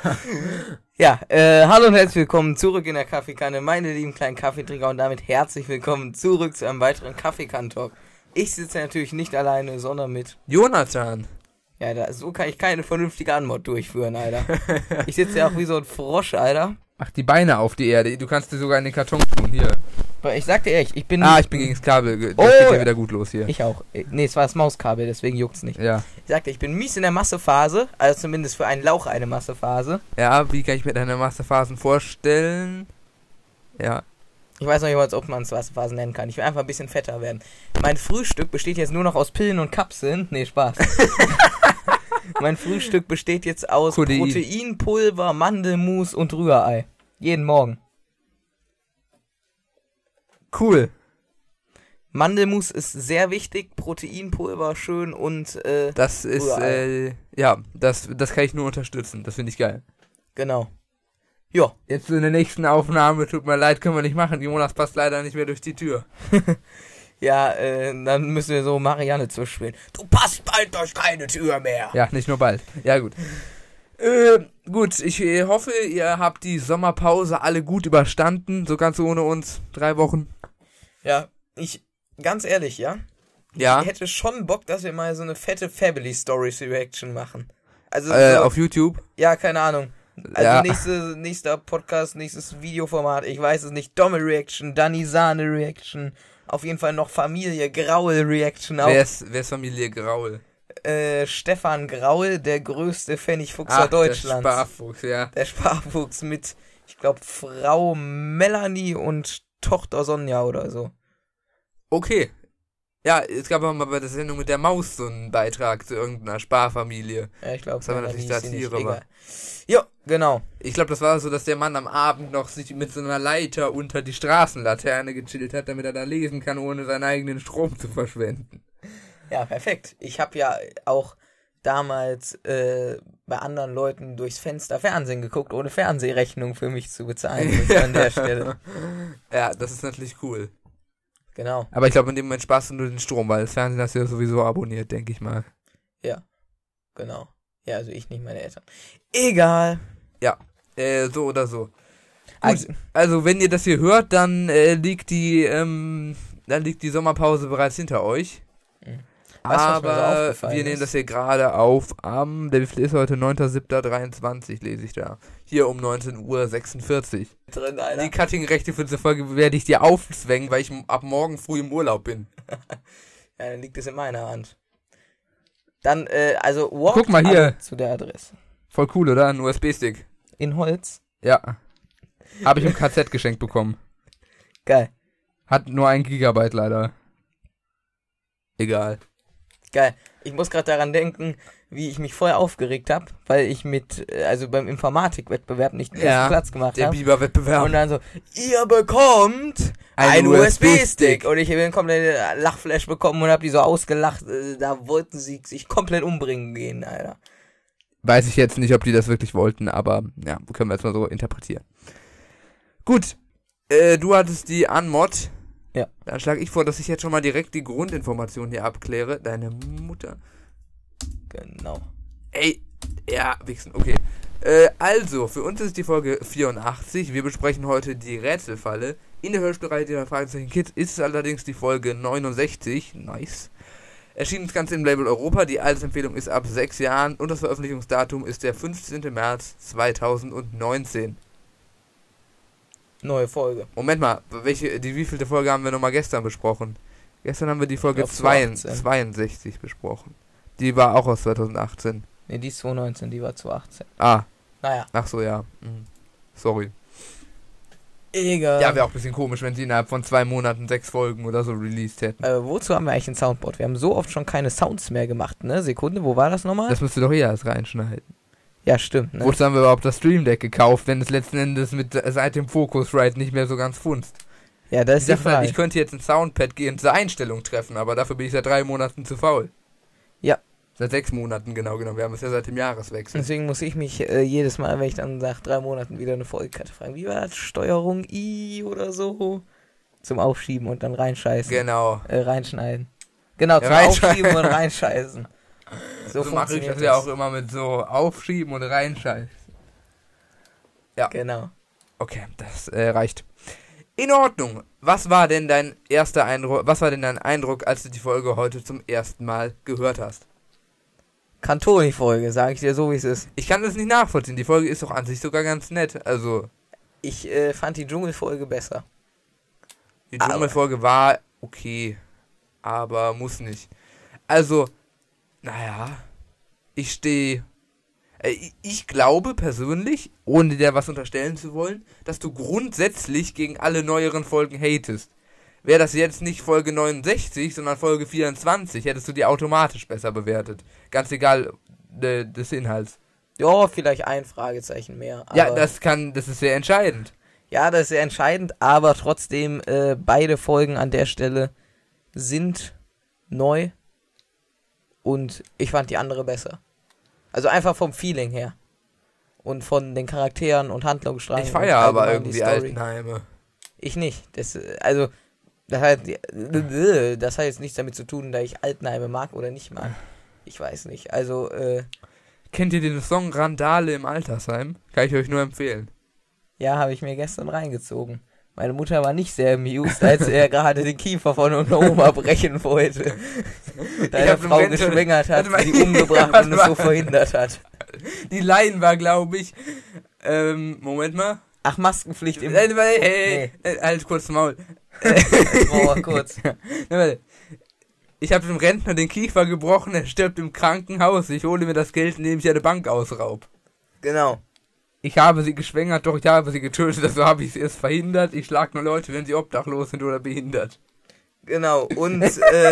Ja, hallo und herzlich willkommen zurück in der Kaffeekanne, meine lieben kleinen Kaffeetrinker, und damit herzlich willkommen zurück zu einem weiteren Kaffeekann-Talk. Ich sitze natürlich nicht alleine, sondern mit Jonathan. Ja, so kann ich keine vernünftige Anmod durchführen, Alter. Ich sitze ja auch wie so ein Frosch, Alter. Mach die Beine auf die Erde, du kannst dir sogar in den Karton tun, hier. Aber ich sag dir ehrlich, ich bin... Ich bin gegen das Kabel, das geht ja wieder gut los hier. Ich auch. Nee, es war das Mauskabel, deswegen juckt's nicht. Ja. Ich sagte, ich bin mies in der Massephase, also zumindest für einen Lauch eine Massephase. Ja, wie kann ich mir deine Masterphasen vorstellen? Ja. Ich weiß noch nicht mal, ob man es Wasserphasen nennen kann. Ich will einfach ein bisschen fetter werden. Mein Frühstück besteht jetzt nur noch aus Pillen und Kapseln. Nee, Spaß. Mein Frühstück besteht jetzt aus Proteinpulver, Mandelmus und Rührei. Jeden Morgen. Cool. Mandelmus ist sehr wichtig, Proteinpulver schön und das ist, Rührei. das kann ich nur unterstützen. Das finde ich geil. Genau. Ja. Jetzt in der nächsten Aufnahme, tut mir leid, können wir nicht machen. Jonas passt leider nicht mehr durch die Tür. Ja, dann müssen wir so Marianne zuspielen. Du passt bald durch keine Tür mehr. Ja, nicht nur bald. Ja, gut. Gut, ich hoffe, ihr habt die Sommerpause alle gut überstanden. So ganz ohne uns. 3 Wochen. Ja, ganz ehrlich, ja? Ja. Ich hätte schon Bock, dass wir mal so eine fette Family Stories Reaction machen. Also auf YouTube? Ja, keine Ahnung. Also ja. nächster Podcast, nächstes Videoformat, ich weiß es nicht. Dommel Reaction, Danny Sahne Reaction. Auf jeden Fall noch Familie Graul Reaction auch. Wer ist Familie Graul? Stefan Graul, der größte Pfennigfuchser Deutschlands. Der Sparfuchs, ja. Der Sparfuchs mit, ich glaube, Frau Melanie und Tochter Sonja oder so. Okay. Ja, es gab auch mal bei der Sendung mit der Maus so einen Beitrag zu irgendeiner Sparfamilie. Ja, ich glaube, das war natürlich Satire, war. Ja, genau. Ich glaube, das war so, dass der Mann am Abend noch sich mit so einer Leiter unter die Straßenlaterne gechillt hat, damit er da lesen kann, ohne seinen eigenen Strom zu verschwenden. Ja, perfekt. Ich habe ja auch damals bei anderen Leuten durchs Fenster Fernsehen geguckt, ohne Fernsehrechnung für mich zu bezahlen. An der Stelle. Ja, das ist natürlich cool. Genau. Aber ich glaube, in dem Moment sparst du nur den Strom, weil das Fernsehen hast du ja sowieso abonniert, denke ich mal. Ja, genau. Ja, also ich nicht, meine Eltern. Egal. Ja, so oder so. Gut, also wenn ihr das hier hört, dann liegt die Sommerpause bereits hinter euch. Aber wir nehmen das hier gerade auf am, der Wieviel ist heute? 9.7.23 lese ich da. Hier um 19.46 Uhr. Drin, Alter. Die Cutting-Rechte für diese Folge werde ich dir aufzwängen, weil ich ab morgen früh im Urlaub bin. Ja, dann liegt es in meiner Hand. Dann, also walk guck mal hier zu der Adresse. Voll cool, oder? Ein USB-Stick. In Holz? Ja. Habe ich im KZ geschenkt bekommen. Geil. Hat nur 1 Gigabyte leider. Egal. Geil. Ich muss gerade daran denken, wie ich mich vorher aufgeregt habe, weil ich beim Informatikwettbewerb nicht den ersten Platz gemacht habe. Der Biber-Wettbewerb. Und dann so, ihr bekommt einen USB-Stick. Und ich habe einen kompletten Lachflash bekommen und habe die so ausgelacht. Da wollten sie sich komplett umbringen gehen, Alter. Weiß ich jetzt nicht, ob die das wirklich wollten, aber ja, können wir jetzt mal so interpretieren. Gut. Du hattest die Anmod. Ja. Dann schlage ich vor, dass ich jetzt schon mal direkt die Grundinformation hier abkläre. Deine Mutter. Genau. Ey, ja, wichsen, okay. Also, für uns ist die Folge 84. Wir besprechen heute die Rätselfalle. In der Hörspielreihe der Fragezeichen Kids ist es allerdings die Folge 69. Nice. Erschien das Ganze im Label Europa. Die Altersempfehlung ist ab 6 Jahren und das Veröffentlichungsdatum ist der 15. März 2019. Neue Folge. Moment mal, die wievielte Folge haben wir nochmal gestern besprochen? Gestern haben wir die Folge 62 besprochen. Die war auch aus 2018. Ne, die ist 2019, die war 2018. Ah. Naja. Ach so, ja. Sorry. Egal. Ja, wäre auch ein bisschen komisch, wenn sie innerhalb von 2 Monaten 6 Folgen oder so released hätten. Wozu haben wir eigentlich ein Soundboard? Wir haben so oft schon keine Sounds mehr gemacht, ne? Sekunde, wo war das nochmal? Das müsst ihr doch eher erst reinschneiden. Ja, stimmt, ne? Wozu haben wir überhaupt das Stream Deck gekauft, wenn es letzten Endes seit dem Focusrite nicht mehr so ganz funzt? Ja, das ist die Frage. Ich könnte jetzt ein Soundpad gehen zur Einstellung treffen, aber dafür bin ich seit 3 Monaten zu faul. Ja. Seit 6 Monaten, genau. Wir haben es ja seit dem Jahreswechsel. Deswegen muss ich mich jedes Mal, wenn ich dann nach 3 Monaten wieder eine Folgekarte fragen, wie war das? Steuerung I oder so? Zum Aufschieben und dann reinscheißen. Genau. Reinschneiden. Genau, zum Aufschieben und reinscheißen. So mache ich das ja auch immer mit so Aufschieben und reinscheißen. Ja. Genau. Okay, das reicht. In Ordnung. Was war denn dein Eindruck, als du die Folge heute zum ersten Mal gehört hast? Cantoni-Folge, sage ich dir so, wie es ist. Ich kann das nicht nachvollziehen. Die Folge ist doch an sich sogar ganz nett. Also. Ich fand die Dschungelfolge besser. Die Dschungelfolge war okay. Aber muss nicht. Also, naja. Ich glaube persönlich, ohne dir was unterstellen zu wollen, dass du grundsätzlich gegen alle neueren Folgen hatest. Wäre das jetzt nicht Folge 69, sondern Folge 24, hättest du die automatisch besser bewertet. Ganz egal des Inhalts. Ja, vielleicht ein Fragezeichen mehr. Ja, das ist sehr entscheidend. Ja, das ist sehr entscheidend, aber trotzdem, beide Folgen an der Stelle sind neu und ich fand die andere besser. Also einfach vom Feeling her. Und von den Charakteren und Handlungssträngen. Ich feiere aber irgendwie Altenheime. Ich nicht. Das hat jetzt nichts damit zu tun, da ich Altenheime mag oder nicht mag. Ich weiß nicht. Also, kennt ihr den Song Randale im Altersheim? Kann ich euch nur empfehlen. Ja, habe ich mir gestern reingezogen. Meine Mutter war nicht sehr amused, als er gerade den Kiefer von einer Oma brechen wollte. Da eine Frau geschwängert hat, die umgebracht und es so verhindert hat. Die Line war, glaube ich, Moment mal. Ach, Maskenpflicht im... Hey, halt kurz Maul. Boah, kurz. Ich habe dem Rentner den Kiefer gebrochen, er stirbt im Krankenhaus, ich hole mir das Geld, indem ich eine Bank ausraub. Genau. Ich habe sie geschwängert, doch ich habe sie getötet, also habe ich sie erst verhindert. Ich schlag nur Leute, wenn sie obdachlos sind oder behindert. Genau, und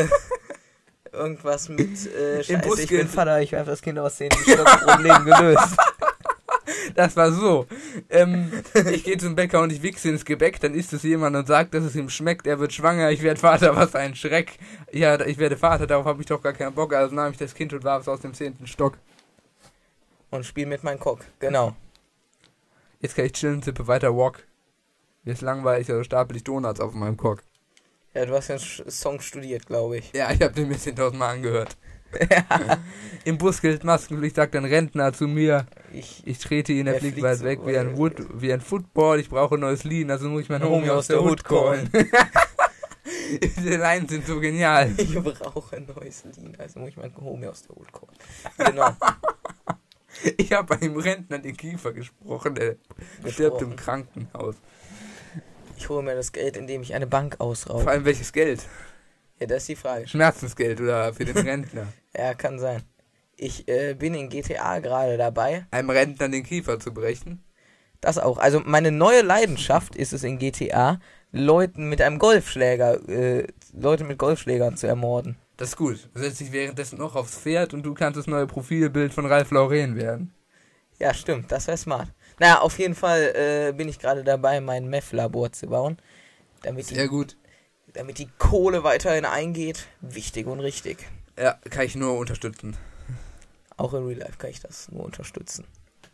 irgendwas mit Scheiße, ich bin Vater, ich werfe das Kind aus dem Problem gelöst. Das war so. Ich gehe zum Bäcker und ich wichse ins Gebäck, dann isst es jemand und sagt, dass es ihm schmeckt, er wird schwanger, ich werde Vater, was ein Schreck. Ja, ich werde Vater, darauf habe ich doch gar keinen Bock, also nahm ich das Kind und warf es aus dem 10. Stock. Und spiel mit meinem Cock, genau. Jetzt kann ich chillen, zippe weiter Walk. Mir ist langweilig, also stapel ich Donuts auf meinem Cock. Ja, du hast ja einen Song studiert, glaube ich. Ja, ich habe den mir 10.000 Mal angehört. Ja. Im Bus gilt Maskenpflicht, sagt ein Rentner zu mir. Ich trete ihn, er fliegt weit weg wie ein Football. Ich brauche ein neues Lean, also muss ich meinen Homie aus der Hood callen. Die Lines sind so genial. Ich brauche ein neues Lean, also muss ich meinen Homie aus der Hood callen. Genau. Ich habe bei einem Rentner den Kiefer gesprochen, der stirbt im Krankenhaus. Ich hole mir das Geld, indem ich eine Bank ausraube. Vor allem welches Geld? Ja, das ist die Frage. Schmerzensgeld oder für den Rentner? Ja, kann sein. Ich bin in GTA gerade dabei. Einem Rentner den Kiefer zu brechen? Das auch. Also meine neue Leidenschaft ist es in GTA, Leute mit Golfschlägern zu ermorden. Das ist gut. Du setzt dich währenddessen noch aufs Pferd und du kannst das neue Profilbild von Ralf Lauren werden. Ja, stimmt. Das wäre smart. Naja, auf jeden Fall bin ich gerade dabei, mein Meth-Labor zu bauen. Sehr gut. Damit die Kohle weiterhin eingeht. Wichtig und richtig. Ja, kann ich nur unterstützen. Auch in Real Life kann ich das nur unterstützen.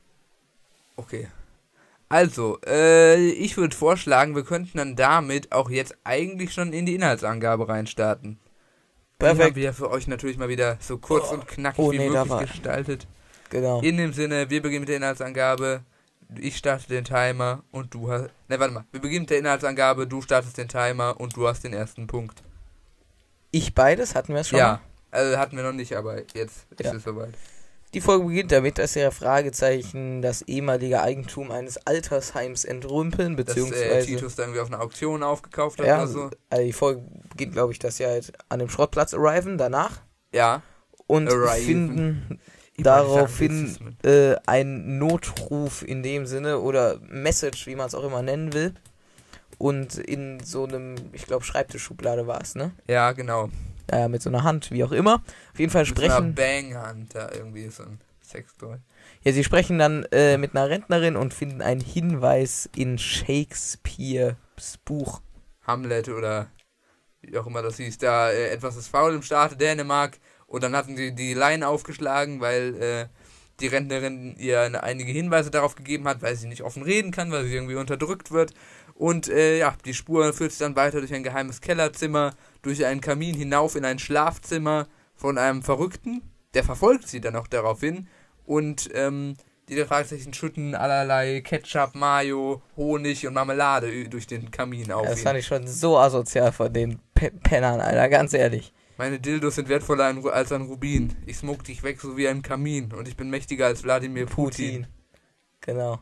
Okay. Also, ich würde vorschlagen, wir könnten dann damit auch jetzt eigentlich schon in die Inhaltsangabe reinstarten. Perfekt. Die haben wir für euch natürlich mal wieder so kurz und knackig wie möglich gestaltet. Genau. In dem Sinne, wir beginnen mit der Inhaltsangabe. Ich starte den Timer und du hast... Ne, warte mal. Wir beginnen mit der Inhaltsangabe, du startest den Timer und du hast den ersten Punkt. Ich beides? Hatten wir es schon? Ja, also hatten wir noch nicht, aber jetzt ist es soweit. Die Folge beginnt damit, dass der Fragezeichen das ehemalige Eigentum eines Altersheims entrümpeln, beziehungsweise... Dass Titus dann irgendwie auf einer Auktion aufgekauft hat ja, oder so. Also die Folge beginnt, glaube ich, dass sie halt an dem Schrottplatz arriven, danach. Ja. Und finden daraufhin einen Notruf in dem Sinne, oder Message, wie man es auch immer nennen will. Und in so einem, ich glaube, Schreibtischschublade war es, ne? Ja, genau. Ja, mit so einer Hand, wie auch immer. Auf jeden Fall sprechen... Mit einer Bang-Hand, da irgendwie so ein Sextoy. Ja, sie sprechen dann mit einer Rentnerin und finden einen Hinweis in Shakespeares Buch. Hamlet oder wie auch immer das hieß. Da etwas ist faul im Staate Dänemark. Und dann hatten sie die Line aufgeschlagen, weil die Rentnerin ihr einige Hinweise darauf gegeben hat, weil sie nicht offen reden kann, weil sie irgendwie unterdrückt wird. Und die Spur führt sie dann weiter durch ein geheimes Kellerzimmer, durch einen Kamin hinauf in ein Schlafzimmer von einem Verrückten. Der verfolgt sie dann auch daraufhin und die drei Fragezeichen schütten allerlei Ketchup, Mayo, Honig und Marmelade durch den Kamin auf. Das fand ich schon so asozial von den Pennern, Alter, ganz ehrlich. Meine Dildos sind wertvoller als ein Rubin. Ich smoke dich weg so wie ein Kamin und ich bin mächtiger als Wladimir Putin. Genau.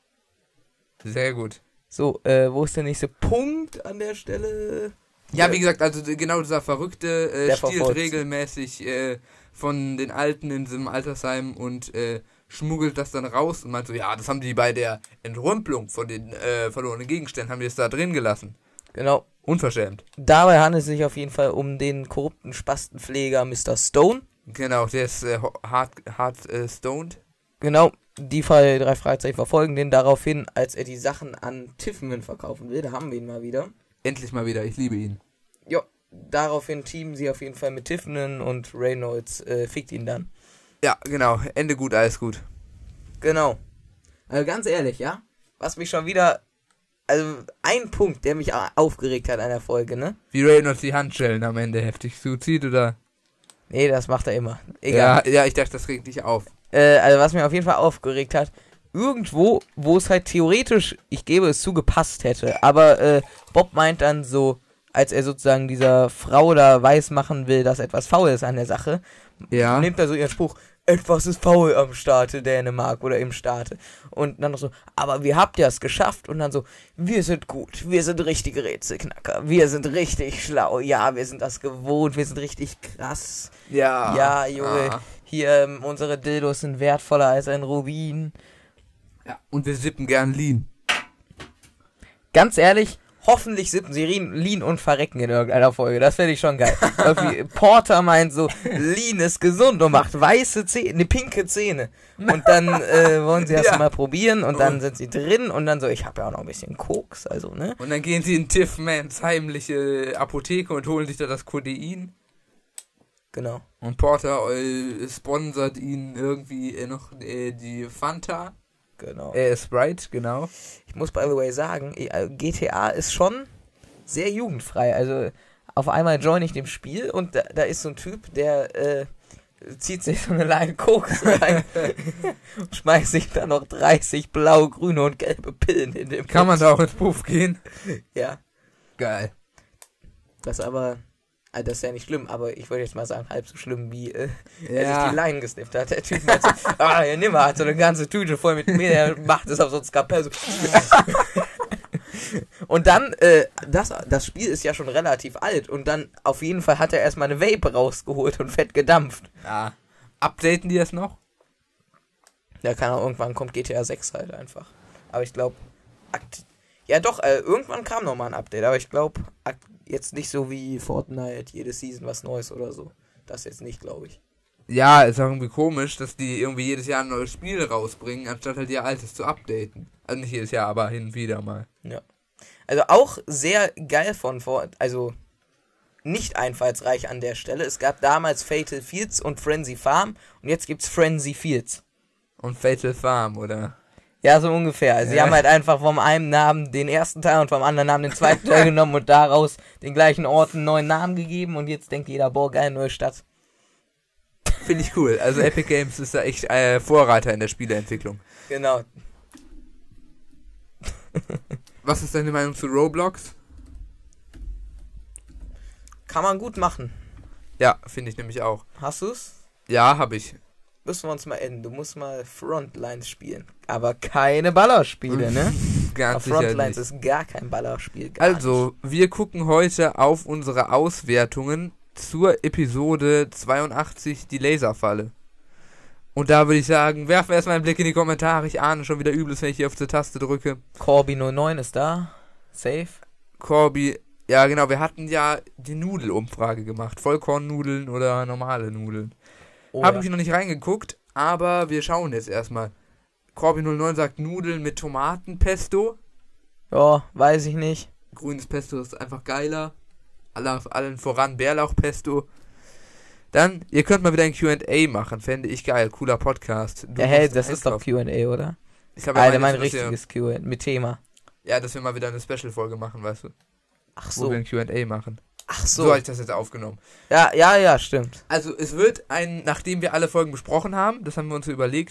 Sehr gut. So, wo ist der nächste Punkt an der Stelle? Ja, wie gesagt, also genau dieser Verrückte stiehlt verfolgt regelmäßig von den Alten in diesem Altersheim und schmuggelt das dann raus und meint so, ja, das haben die bei der Entrümpelung von den verlorenen Gegenständen, haben die es da drin gelassen. Genau. Unverschämt. Dabei handelt es sich auf jeden Fall um den korrupten Spastenpfleger Mr. Stone. Genau, der ist hart stoned. Genau, die drei Fragezeichen verfolgen den daraufhin, als er die Sachen an Tiffman verkaufen will. Da haben wir ihn mal wieder. Endlich mal wieder, ich liebe ihn. Ja, daraufhin teamen sie auf jeden Fall mit Tiffman und Reynolds fickt ihn dann. Ja, genau, Ende gut, alles gut. Genau. Also ganz ehrlich, ja, was mich schon wieder... Also, ein Punkt, der mich aufgeregt hat an der Folge, ne? Wie Reynolds die Handschellen am Ende heftig zuzieht, oder? Nee, das macht er immer. Egal. Ja, ich dachte, das regt dich auf. Also, was mich auf jeden Fall aufgeregt hat, irgendwo, wo es halt theoretisch, ich gebe es zu, gepasst hätte, aber Bob meint dann so, als er sozusagen dieser Frau da weismachen will, dass etwas faul ist an der Sache, nimmt er so ihren Spruch, etwas ist faul am Staate Dänemark oder im Staate. Und dann noch so, aber wir habt ja es geschafft. Und dann so, wir sind gut, wir sind richtige Rätselknacker, wir sind richtig schlau, ja, wir sind das gewohnt, wir sind richtig krass. Ja, Junge, hier, unsere Dildos sind wertvoller als ein Rubin. Ja, und wir sippen gern Lean. Ganz ehrlich, hoffentlich sippen sie Lean und verrecken in irgendeiner Folge. Das fände ich schon geil. Irgendwie Porter meint so, Lean ist gesund und macht weiße Zähne, pinke Zähne. Und dann wollen sie das mal probieren und dann sind sie drin und dann so, ich habe ja auch noch ein bisschen Koks, also, ne? Und dann gehen sie in Tiffmans heimliche Apotheke und holen sich da das Codein. Genau. Und Porter sponsert ihnen irgendwie noch die Fanta. Genau. Sprite, genau. Ich muss by the way sagen, GTA ist schon sehr jugendfrei. Also auf einmal join ich dem Spiel und da ist so ein Typ, der zieht sich so eine Line Koks rein und schmeißt sich da noch 30 blau, grüne und gelbe Pillen in den Kann man da auch ins Puff gehen? Ja. Geil. Das aber... Also das ist ja nicht schlimm, aber ich würde jetzt mal sagen, halb so schlimm, wie er sich die Leinen gesnifft hat. Der Typ meint so, ja, nimm mal, hat so eine ganze Tüte voll mit mir, der macht es auf so ein Skapell. So. Und dann, das Spiel ist ja schon relativ alt und dann auf jeden Fall hat er erstmal eine Vape rausgeholt und fett gedampft. Ja. Updaten die das noch? Ja, keine Ahnung, irgendwann kommt GTA 6 halt einfach. Aber ich glaube, ja doch, irgendwann kam nochmal ein Update, aber ich glaube, jetzt nicht so wie Fortnite, jede Season was Neues oder so. Das jetzt nicht, glaube ich. Ja, ist auch irgendwie komisch, dass die irgendwie jedes Jahr ein neues Spiel rausbringen, anstatt halt ihr altes zu updaten. Also nicht jedes Jahr, aber hin und wieder mal. Ja. Also auch sehr geil also nicht einfallsreich an der Stelle. Es gab damals Fatal Fields und Frenzy Farm und jetzt gibt's Frenzy Fields. Und Fatal Farm, oder? Ja, so ungefähr. Also sie haben halt einfach vom einen Namen den ersten Teil und vom anderen Namen den zweiten Teil genommen und daraus den gleichen Orten einen neuen Namen gegeben und jetzt denkt jeder, boah, geil, neue Stadt. Finde ich cool. Also Epic Games ist da echt Vorreiter in der Spieleentwicklung. Genau. Was ist deine Meinung zu Roblox? Kann man gut machen. Ja, finde ich nämlich auch. Hast du's? Ja, habe ich. Müssen wir uns mal enden. Du musst mal Frontlines spielen. Aber keine Ballerspiele, ne? Ganz sicher Frontlines nicht. ist gar kein Ballerspiel. Also, wir gucken heute auf unsere Auswertungen zur Episode 82, die Laserfalle. Und da würde ich sagen, werfen wir erstmal einen Blick in die Kommentare. Ich ahne schon wieder Übles, wenn ich hier auf die Taste drücke. Corby09 ist da. Safe. Corby, ja genau, wir hatten ja die Nudelumfrage gemacht. Vollkornnudeln oder normale Nudeln. Habe ich noch nicht reingeguckt, aber wir schauen jetzt erstmal. Corby09 sagt Nudeln mit Tomatenpesto. Ja, weiß ich nicht. Grünes Pesto ist einfach geiler. Allen voran Bärlauchpesto. Dann, ihr könnt mal wieder ein Q&A machen, fände ich geil. Cooler Podcast. Das ist doch Q&A, oder? Ich habe ja mein richtiges Q&A mit Thema. Ja, dass wir mal wieder eine Special-Folge machen, weißt du? Ach so. Wo wir ein Q&A machen. Ach so. So habe ich das jetzt aufgenommen. Ja, stimmt. Also es wird nachdem wir alle Folgen besprochen haben, das haben wir uns so überlegt,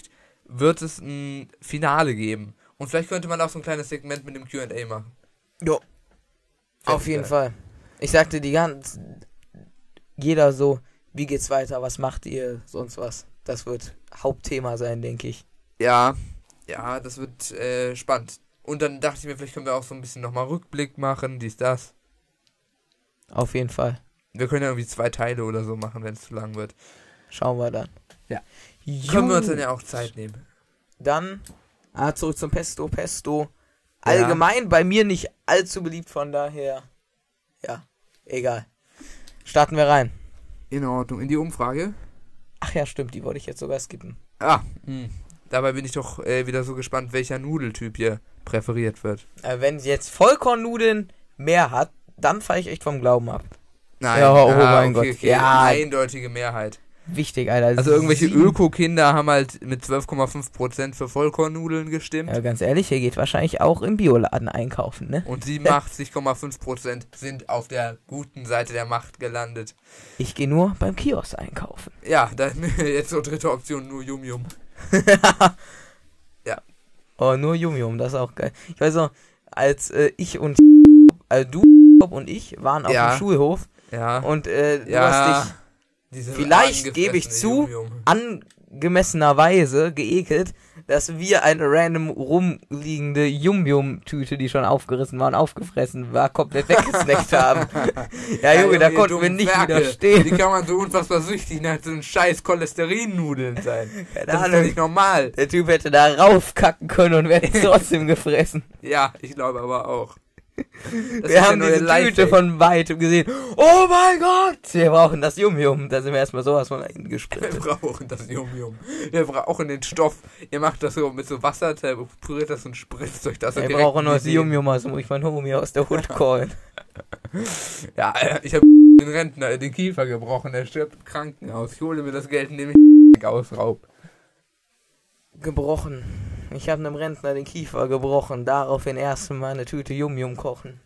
wird es ein Finale geben. Und vielleicht könnte man auch so ein kleines Segment mit dem Q&A machen. Jo. Auf jeden Fall. Ich sagte jeder so, wie geht's weiter, was macht ihr, sonst was. Das wird Hauptthema sein, denke ich. Ja, das wird spannend. Und dann dachte ich mir, vielleicht können wir auch so ein bisschen nochmal Rückblick machen, dies, das. Auf jeden Fall. Wir können ja irgendwie 2 Teile oder so machen, wenn es zu lang wird. Schauen wir dann. Ja. Können wir uns dann ja auch Zeit nehmen. Dann, zurück zum Pesto. Pesto, allgemein bei mir nicht allzu beliebt, von daher, ja, egal. Starten wir rein. In Ordnung. In die Umfrage? Ach ja, stimmt, die wollte ich jetzt sogar skippen. Dabei bin ich doch wieder so gespannt, welcher Nudeltyp hier präferiert wird. Wenn sie jetzt Vollkornnudeln mehr hat, dann falle ich echt vom Glauben ab. Nein, ja, mein Gott. Okay. Ja, eindeutige Mehrheit. Wichtig, Alter. Also irgendwelche Öko-Kinder haben halt mit 12,5% für Vollkornnudeln gestimmt. Ja, ganz ehrlich, hier geht wahrscheinlich auch im Bioladen einkaufen, ne? Und 87,5% sind auf der guten Seite der Macht gelandet. Ich gehe nur beim Kiosk einkaufen. Ja, dann jetzt so dritte Option, nur Yum Yum. Ja. Oh, nur Yum Yum, das ist auch geil. Ich weiß noch, als ich und du und ich waren auf dem Schulhof und du hast dich vielleicht, gebe ich zu, angemessenerweise geekelt, dass wir eine random rumliegende Yum-Yum-Tüte, die schon aufgerissen war und aufgefressen war, komplett weggesnackt haben. Ja, Junge, da konnten wir nicht widerstehen. Wie kann man so unfassbar süchtig nach so einem scheiß Cholesterinnudeln sein? Keine das Ahnung. Ist doch nicht normal. Der Typ hätte da raufkacken können und wäre trotzdem gefressen. Ja, ich glaube aber auch. Wir haben diese Tüte von weitem gesehen. Oh mein Gott! Wir brauchen das Yum-Yum. Da sind wir erstmal sowas von eingespritzt. Wir brauchen das Yum-Yum. Wir brauchen den Stoff. Ihr macht das so mit so Wasser, püriert das und spritzt euch das. Wir brauchen noch das Yum-Yum, also muss ich meinen Homie aus der Hood callen. Ja, ich habe den Rentner, den Kiefer gebrochen. Der stirbt im Krankenhaus. Ich hole mir das Geld und nehme aus Raub. Gebrochen. Ich habe einem Rentner den Kiefer gebrochen, daraufhin erstmal eine Tüte Yum-Yum kochen.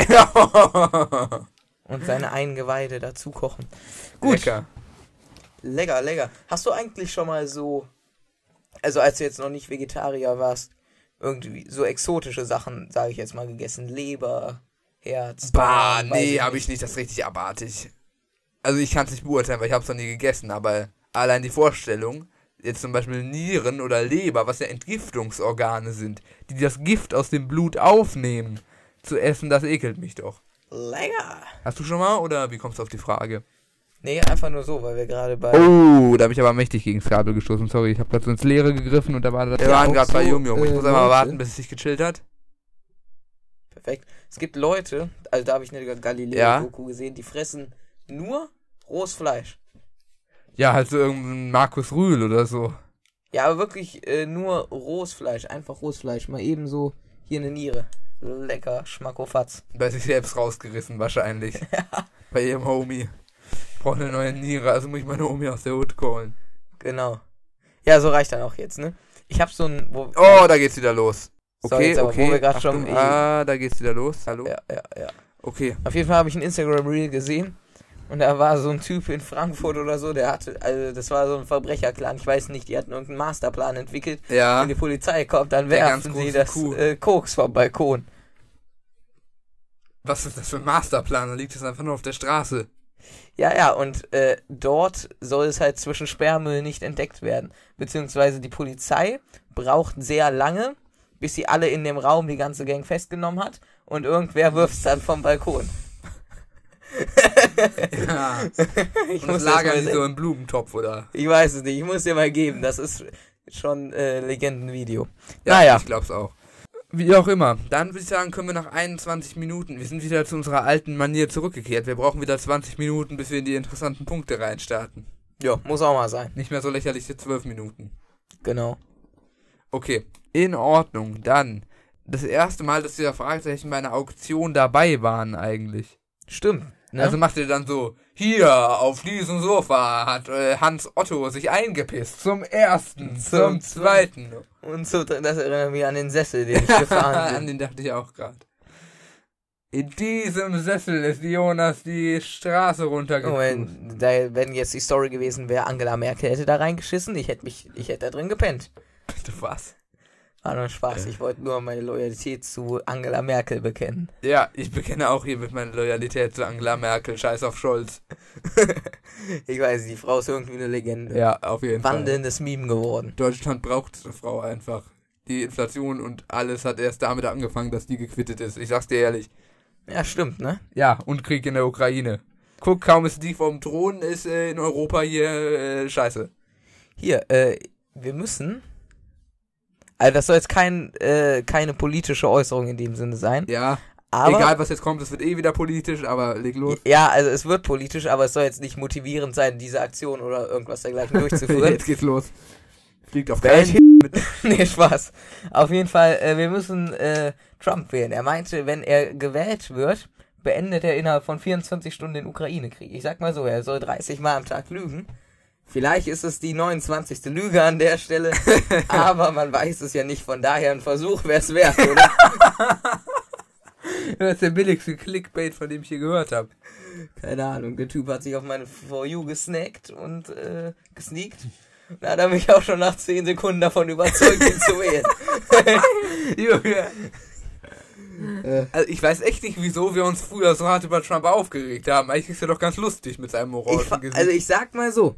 Und seine Eingeweide dazu kochen. Gut. Lecker. Hast du eigentlich schon mal so, also als du jetzt noch nicht Vegetarier warst, irgendwie so exotische Sachen, sage ich jetzt mal, gegessen? Leber, Herz? Nee, habe ich nicht. Das ist richtig abartig. Also ich kann es nicht beurteilen, weil ich habe es noch nie gegessen, aber allein die Vorstellung, jetzt zum Beispiel Nieren oder Leber, was ja Entgiftungsorgane sind, die das Gift aus dem Blut aufnehmen, zu essen, das ekelt mich doch. Lecker! Hast du schon mal, oder wie kommst du auf die Frage? Nee, einfach nur so, weil wir gerade bei... Oh, da habe ich aber mächtig gegen das Kabel gestoßen, sorry, ich habe gerade so ins Leere gegriffen und da war das... Wir waren gerade bei Yum Yum, ich muss einmal warten, bis es sich gechillt hat. Perfekt. Es gibt Leute, also da habe ich eine Galileo-Doku gesehen, die fressen nur rohes Fleisch. Ja, halt so irgendein Markus Rühl oder so. Ja, aber wirklich nur rohes Fleisch. Einfach rohes Fleisch. Mal eben so hier eine Niere. Lecker, Schmackofatz. Bei sich selbst rausgerissen wahrscheinlich. Ja. Bei ihrem Homie. Ich brauche eine neue Niere, also muss ich meine Homie aus der Hut callen. Genau. Ja, so reicht dann auch jetzt, ne? Ich hab so ein... da geht's wieder los. Okay, so, okay. Wo wir grad schon da geht's wieder los. Hallo? Ja. Okay. Auf jeden Fall habe ich ein Instagram-Reel gesehen. Und da war so ein Typ in Frankfurt oder so, der hatte, also das war so ein Verbrecherclan, ich weiß nicht, die hatten irgendeinen Masterplan entwickelt. Ja. Wenn die Polizei kommt, dann werfen sie das Koks vom Balkon. Was ist das für ein Masterplan? Da liegt es einfach nur auf der Straße. Ja, und dort soll es halt zwischen Sperrmüll nicht entdeckt werden. Beziehungsweise die Polizei braucht sehr lange, bis sie alle in dem Raum die ganze Gang festgenommen hat. Und irgendwer wirft es dann vom Balkon. Ja. Ich muss lagern die so im Blumentopf, oder? Ich weiß es nicht, ich muss dir mal geben, das ist schon Legendenvideo. Ja, naja. Ich glaub's auch. Wie auch immer, dann würde ich sagen, können wir nach 21 Minuten, wir sind wieder zu unserer alten Manier zurückgekehrt. Wir brauchen wieder 20 Minuten, bis wir in die interessanten Punkte reinstarten. Ja, muss auch mal sein. Nicht mehr so lächerliche 12 Minuten. Genau. Okay, in Ordnung, dann. Das erste Mal, dass dieser Fragezeichen bei einer Auktion dabei waren eigentlich. Stimmt. Ne? Also macht er dann so, hier, auf diesem Sofa hat Hans Otto sich eingepisst. Zum ersten, zum zweiten. Und so, das erinnert mich an den Sessel, den ich gefahren bin. An den dachte ich auch gerade. In diesem Sessel ist Jonas die Straße runtergekruzt. Wenn jetzt die Story gewesen wäre, Angela Merkel hätte da reingeschissen, ich hätte da drin gepennt. Bitte was? War nur Spaß, ich wollte nur meine Loyalität zu Angela Merkel bekennen. Ja, ich bekenne auch hiermit meine Loyalität zu Angela Merkel, scheiß auf Scholz. Ich weiß, die Frau ist irgendwie eine Legende. Ja, auf jeden Fall. Wandelndes Meme geworden. Deutschland braucht eine Frau einfach. Die Inflation und alles hat erst damit angefangen, dass die gequittet ist. Ich sag's dir ehrlich. Ja, stimmt, ne? Ja, und Krieg in der Ukraine. Guck, kaum ist die vom Thron, ist in Europa hier scheiße. Hier, wir müssen... Also das soll jetzt keine politische Äußerung in dem Sinne sein. Ja, aber, egal was jetzt kommt, es wird eh wieder politisch, aber leg los. Ja, also es wird politisch, aber es soll jetzt nicht motivierend sein, diese Aktion oder irgendwas dergleichen durchzuführen. Jetzt geht's los. Fliegt auf Wählt keinen mit. Nee, Spaß. Auf jeden Fall, wir müssen Trump wählen. Er meinte, wenn er gewählt wird, beendet er innerhalb von 24 Stunden den Ukraine-Krieg. Ich sag mal so, er soll 30 Mal am Tag lügen. Vielleicht ist es die 29. Lüge an der Stelle, aber man weiß es ja nicht, von daher ein Versuch wäre es wert, oder? Das ist der billigste Clickbait, von dem ich je gehört habe. Keine Ahnung, der Typ hat sich auf meine For You gesnackt und gesneakt. Da hat er mich auch schon nach 10 Sekunden davon überzeugt, ihn zu wählen. Junge. Also ich weiß echt nicht, wieso wir uns früher so hart über Trump aufgeregt haben. Eigentlich ist er doch ganz lustig mit seinem moralischen Gesicht. Also ich sag mal so,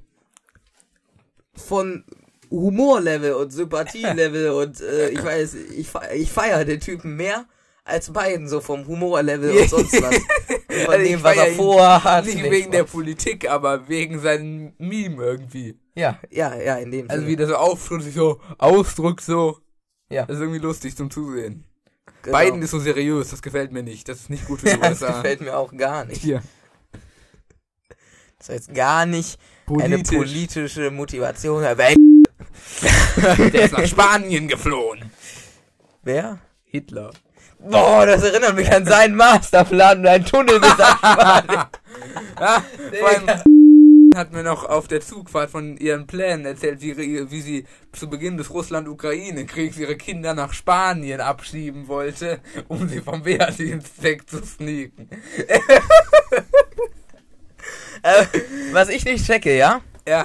von Humorlevel und Sympathielevel und ich weiß, ich feiere den Typen mehr als beiden, so vom Humorlevel und sonst was. Und von Also dem, was er vorhat. Nicht wegen der Politik, aber wegen seinem Meme irgendwie. Ja, in dem Also Sinne. wie der so auftritt, sich so ausdrückt, so. Ja. Das ist irgendwie lustig zum Zusehen. Genau. Biden ist so seriös, das gefällt mir nicht. Das ist nicht gut für die Das USA. gefällt mir auch gar nicht. Hier. Das heißt gar nicht eine politische Motivation. Der ist nach Spanien geflohen. Wer? Hitler. Boah, das erinnert mich an seinen Masterplan und einen Tunnel bis nach Spanien. Ja, vor allem hat mir noch auf der Zugfahrt von ihren Plänen erzählt, wie sie zu Beginn des Russland-Ukraine-Kriegs ihre Kinder nach Spanien abschieben wollte, um sie vom Wehrdienst wegzusneaken. Was ich nicht checke, ja? Ja.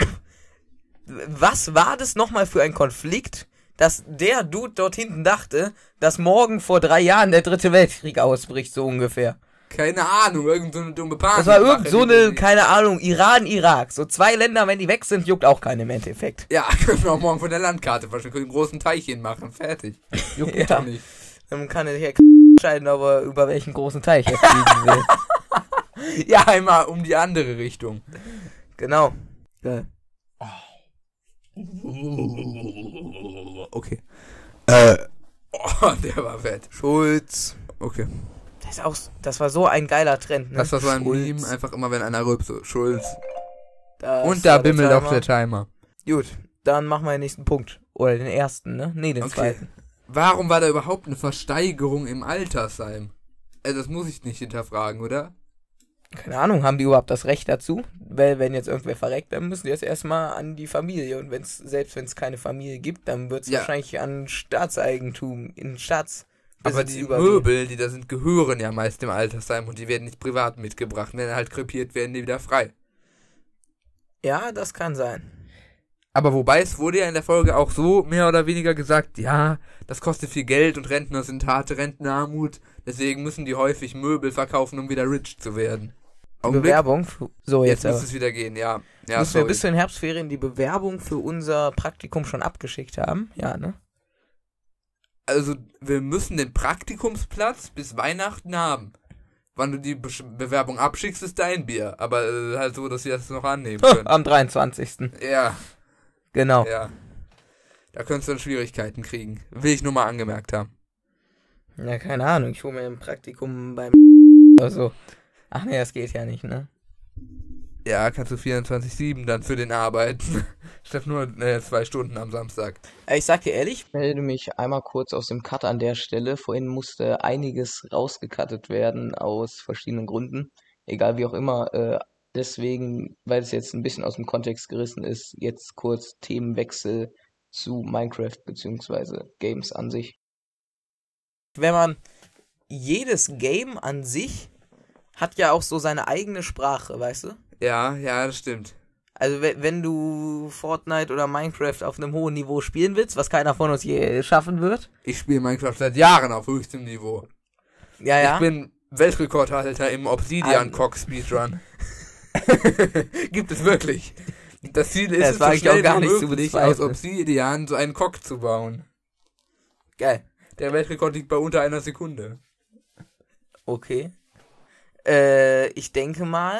Was war das nochmal für ein Konflikt, dass der Dude dort hinten dachte, dass morgen vor 3 Jahren der 3. Weltkrieg ausbricht, so ungefähr? Keine Ahnung, irgend so eine dumme Panik. Das war irgend so eine, keine Ahnung, Iran, Irak. So 2 Länder, wenn die weg sind, juckt auch keinen im Endeffekt. Ja, können wir auch morgen von der Landkarte waschen, können einen großen Teich machen, fertig. Juckt mich doch nicht. Dann kann er sich entscheiden, ob er über welchen großen Teich er fliegen will. Ja, einmal um die andere Richtung. Genau. Ja. Okay. Oh, der war fett. Schulz. Okay. Das war so ein geiler Trend, ne? Das war so ein Schulz. Meme, einfach immer wenn einer rülpst, so Schulz. Das Und da war der bimmelt Timer. auch der Timer. Gut, dann machen wir den nächsten Punkt. Oder den ersten, ne? Nee, den Okay. zweiten. Warum war da überhaupt eine Versteigerung im Altersheim? Also das muss ich nicht hinterfragen, oder? Keine Ahnung, haben die überhaupt das Recht dazu? Weil wenn jetzt irgendwer verreckt, dann müssen die jetzt erstmal an die Familie. Und selbst wenn es keine Familie gibt, dann wird es Ja. wahrscheinlich an Staatseigentum, in Staatsbesitz Aber die übergehen. Möbel, die da sind, gehören ja meist dem Altersheim und die werden nicht privat mitgebracht. Wenn halt krepiert, werden die wieder frei. Ja, das kann sein. Aber wobei, es wurde ja in der Folge auch so mehr oder weniger gesagt, ja, das kostet viel Geld und Rentner sind harte Rentenarmut, deswegen müssen die häufig Möbel verkaufen, um wieder rich zu werden. Die Bewerbung. So, Jetzt jetzt muss aber. es wieder gehen, ja. Ja, Müssen wir sorry. bis zu den Herbstferien die Bewerbung für unser Praktikum schon abgeschickt haben? Ja, ne? Also, wir müssen den Praktikumsplatz bis Weihnachten haben. Wann du die Bewerbung abschickst, ist dein Bier. Aber halt so, dass wir das noch annehmen können. Am 23. Ja, Genau. ja. Da könntest du dann Schwierigkeiten kriegen. Will ich nur mal angemerkt haben. Ja, keine Ahnung. Ich hole mir ein Praktikum beim oder so. Ach nee, das geht ja nicht, ne? Ja, kannst du 24/7 dann für den arbeiten. Statt nur 2 Stunden am Samstag. Ich sag dir ehrlich, ich melde mich einmal kurz aus dem Cut an der Stelle. Vorhin musste einiges rausgecuttet werden aus verschiedenen Gründen. Egal wie auch immer. Deswegen, weil es jetzt ein bisschen aus dem Kontext gerissen ist, jetzt kurz Themenwechsel zu Minecraft bzw. Games an sich. Wenn man jedes Game an sich hat ja auch so seine eigene Sprache, weißt du? Ja, das stimmt. Also wenn du Fortnite oder Minecraft auf einem hohen Niveau spielen willst, was keiner von uns je schaffen wird. Ich spiele Minecraft seit Jahren auf höchstem Niveau. Ja. Ich bin Weltrekordhalter im Obsidian-Cock-Speedrun. Gibt es wirklich. Das Ziel ist es, so schnell wie möglich aus Obsidian so einen Cock zu bauen. Geil. Der Weltrekord liegt bei unter 1 Sekunde. Okay. Ich denke mal...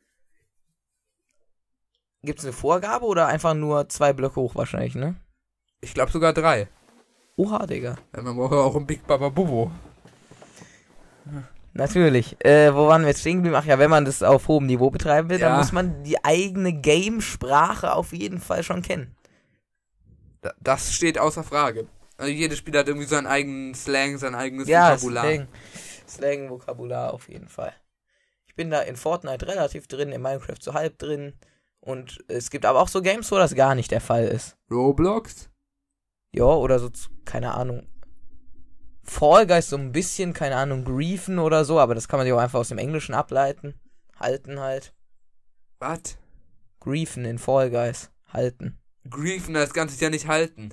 Gibt es eine Vorgabe oder einfach nur 2 Blöcke hoch wahrscheinlich, ne? Ich glaube sogar 3. Oha, Digga. Ja, man braucht ja auch einen Big Baba Bubo. Natürlich. Wo waren wir jetzt stehen geblieben? Ach ja, wenn man das auf hohem Niveau betreiben will, dann muss man die eigene Game-Sprache auf jeden Fall schon kennen. Das steht außer Frage. Also jedes Spiel hat irgendwie seinen eigenen Slang, sein eigenes Vokabular. Slang, Vokabular auf jeden Fall. Ich bin da in Fortnite relativ drin, in Minecraft so halb drin. Und es gibt aber auch so Games, wo das gar nicht der Fall ist. Roblox? Ja, oder so, keine Ahnung. Fall Guys so ein bisschen, keine Ahnung, Griefen oder so, aber das kann man sich auch einfach aus dem Englischen ableiten. Halten halt. Was? Griefen in Fall Guys. Halten. Griefen, das Ganze ja nicht halten.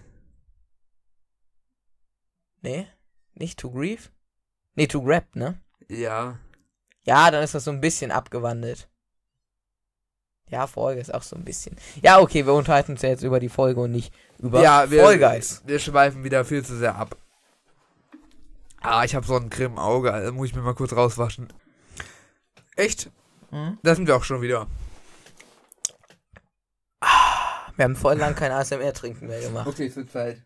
Nee? Nicht to grieve? Nee, to grab, ne? Ja. Ja, dann ist das so ein bisschen abgewandelt. Ja, Folge ist auch so ein bisschen. Ja, okay, wir unterhalten uns ja jetzt über die Folge und nicht über Fall Guys. Wir schweifen wieder viel zu sehr ab. Ich habe Sonnencreme im Auge, also muss ich mir mal kurz rauswaschen. Echt? Da sind wir auch schon wieder. Wir haben voll lang kein ASMR-Trinken mehr gemacht. Okay, es wird Zeit.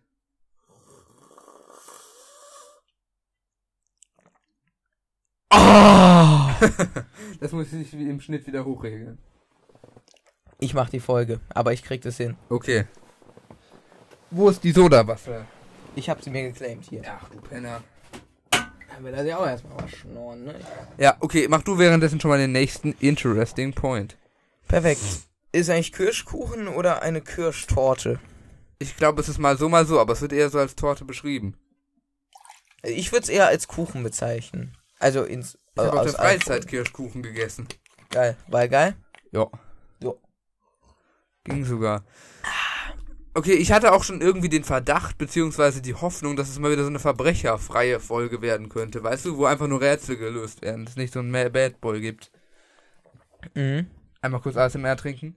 Das muss ich wie im Schnitt wieder hochregeln. Ich mach die Folge, aber ich krieg das hin. Okay. Wo ist die Sodawaffe? Ich hab sie mir geclaimt hier. Ach du Penner. Dann will er sich auch erstmal was schnorren, ne? Ja, okay, mach du währenddessen schon mal den nächsten interesting point. Perfekt. Ist eigentlich Kirschkuchen oder eine Kirschtorte? Ich glaube, es ist mal so, aber es wird eher so als Torte beschrieben. Ich würde es eher als Kuchen bezeichnen. Also ins... Ich habe auf der Freizeit Kirschkuchen gegessen. Geil. War geil? Ja. Ging sogar. Okay, ich hatte auch schon irgendwie den Verdacht, beziehungsweise die Hoffnung, dass es mal wieder so eine verbrecherfreie Folge werden könnte. Weißt du, wo einfach nur Rätsel gelöst werden. Dass es nicht so einen Bad Boy gibt. Mhm. Einmal kurz ASMR trinken.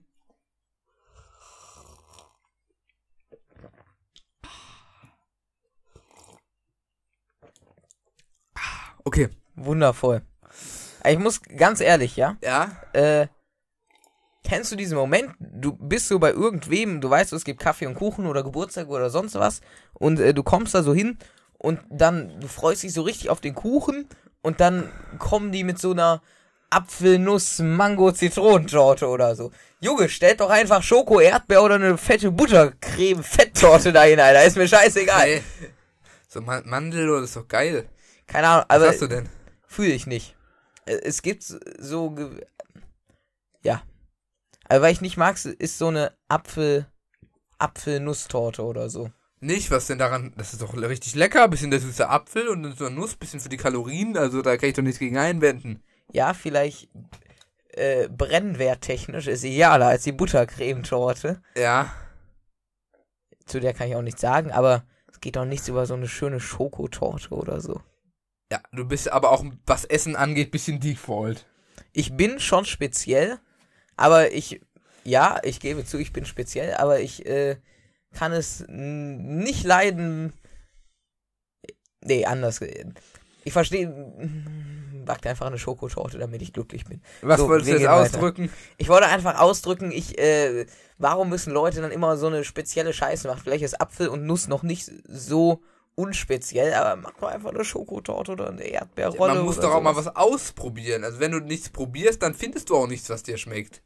Okay. Wundervoll. Ich muss ganz ehrlich, ja? Ja? Kennst du diesen Moment? Du bist so bei irgendwem, du weißt, es gibt Kaffee und Kuchen oder Geburtstag oder sonst was und du kommst da so hin und dann, du freust dich so richtig auf den Kuchen und dann kommen die mit so einer Apfelnuss-Mango-Zitronentorte oder so. Junge, stellt doch einfach Schoko, Erdbeer oder eine fette Buttercreme-Fetttorte dahin, Alter. Ist mir scheißegal. Hey. So Mandel, das ist doch geil. Keine Ahnung, aber... Was hast du denn? Fühle ich nicht. Es gibt so... Ja. Aber weil ich nicht mag, ist so eine Apfelnusstorte oder so. Nicht? Was denn daran? Das ist doch richtig lecker. Bisschen der süße Apfel und dann so eine Nuss, bisschen für die Kalorien. Also da kann ich doch nichts gegen einwenden. Ja, vielleicht brennwerttechnisch ist idealer als die Buttercremetorte. Ja. Zu der kann ich auch nichts sagen, aber es geht doch nichts über so eine schöne Schokotorte oder so. Ja, du bist aber auch, was Essen angeht, bisschen Default. Ich bin schon speziell, aber ich gebe zu, ich bin speziell, aber ich kann es nicht leiden. Nee, anders. Ich verstehe, back einfach eine Schokotorte, damit ich glücklich bin. Was wolltest du jetzt ausdrücken? Ich wollte einfach ausdrücken, warum müssen Leute dann immer so eine spezielle Scheiße machen? Vielleicht ist Apfel und Nuss noch nicht so unspeziell, aber mach doch einfach eine Schokotorte oder eine Erdbeerrolle. Man muss doch auch mal was ausprobieren. Also wenn du nichts probierst, dann findest du auch nichts, was dir schmeckt.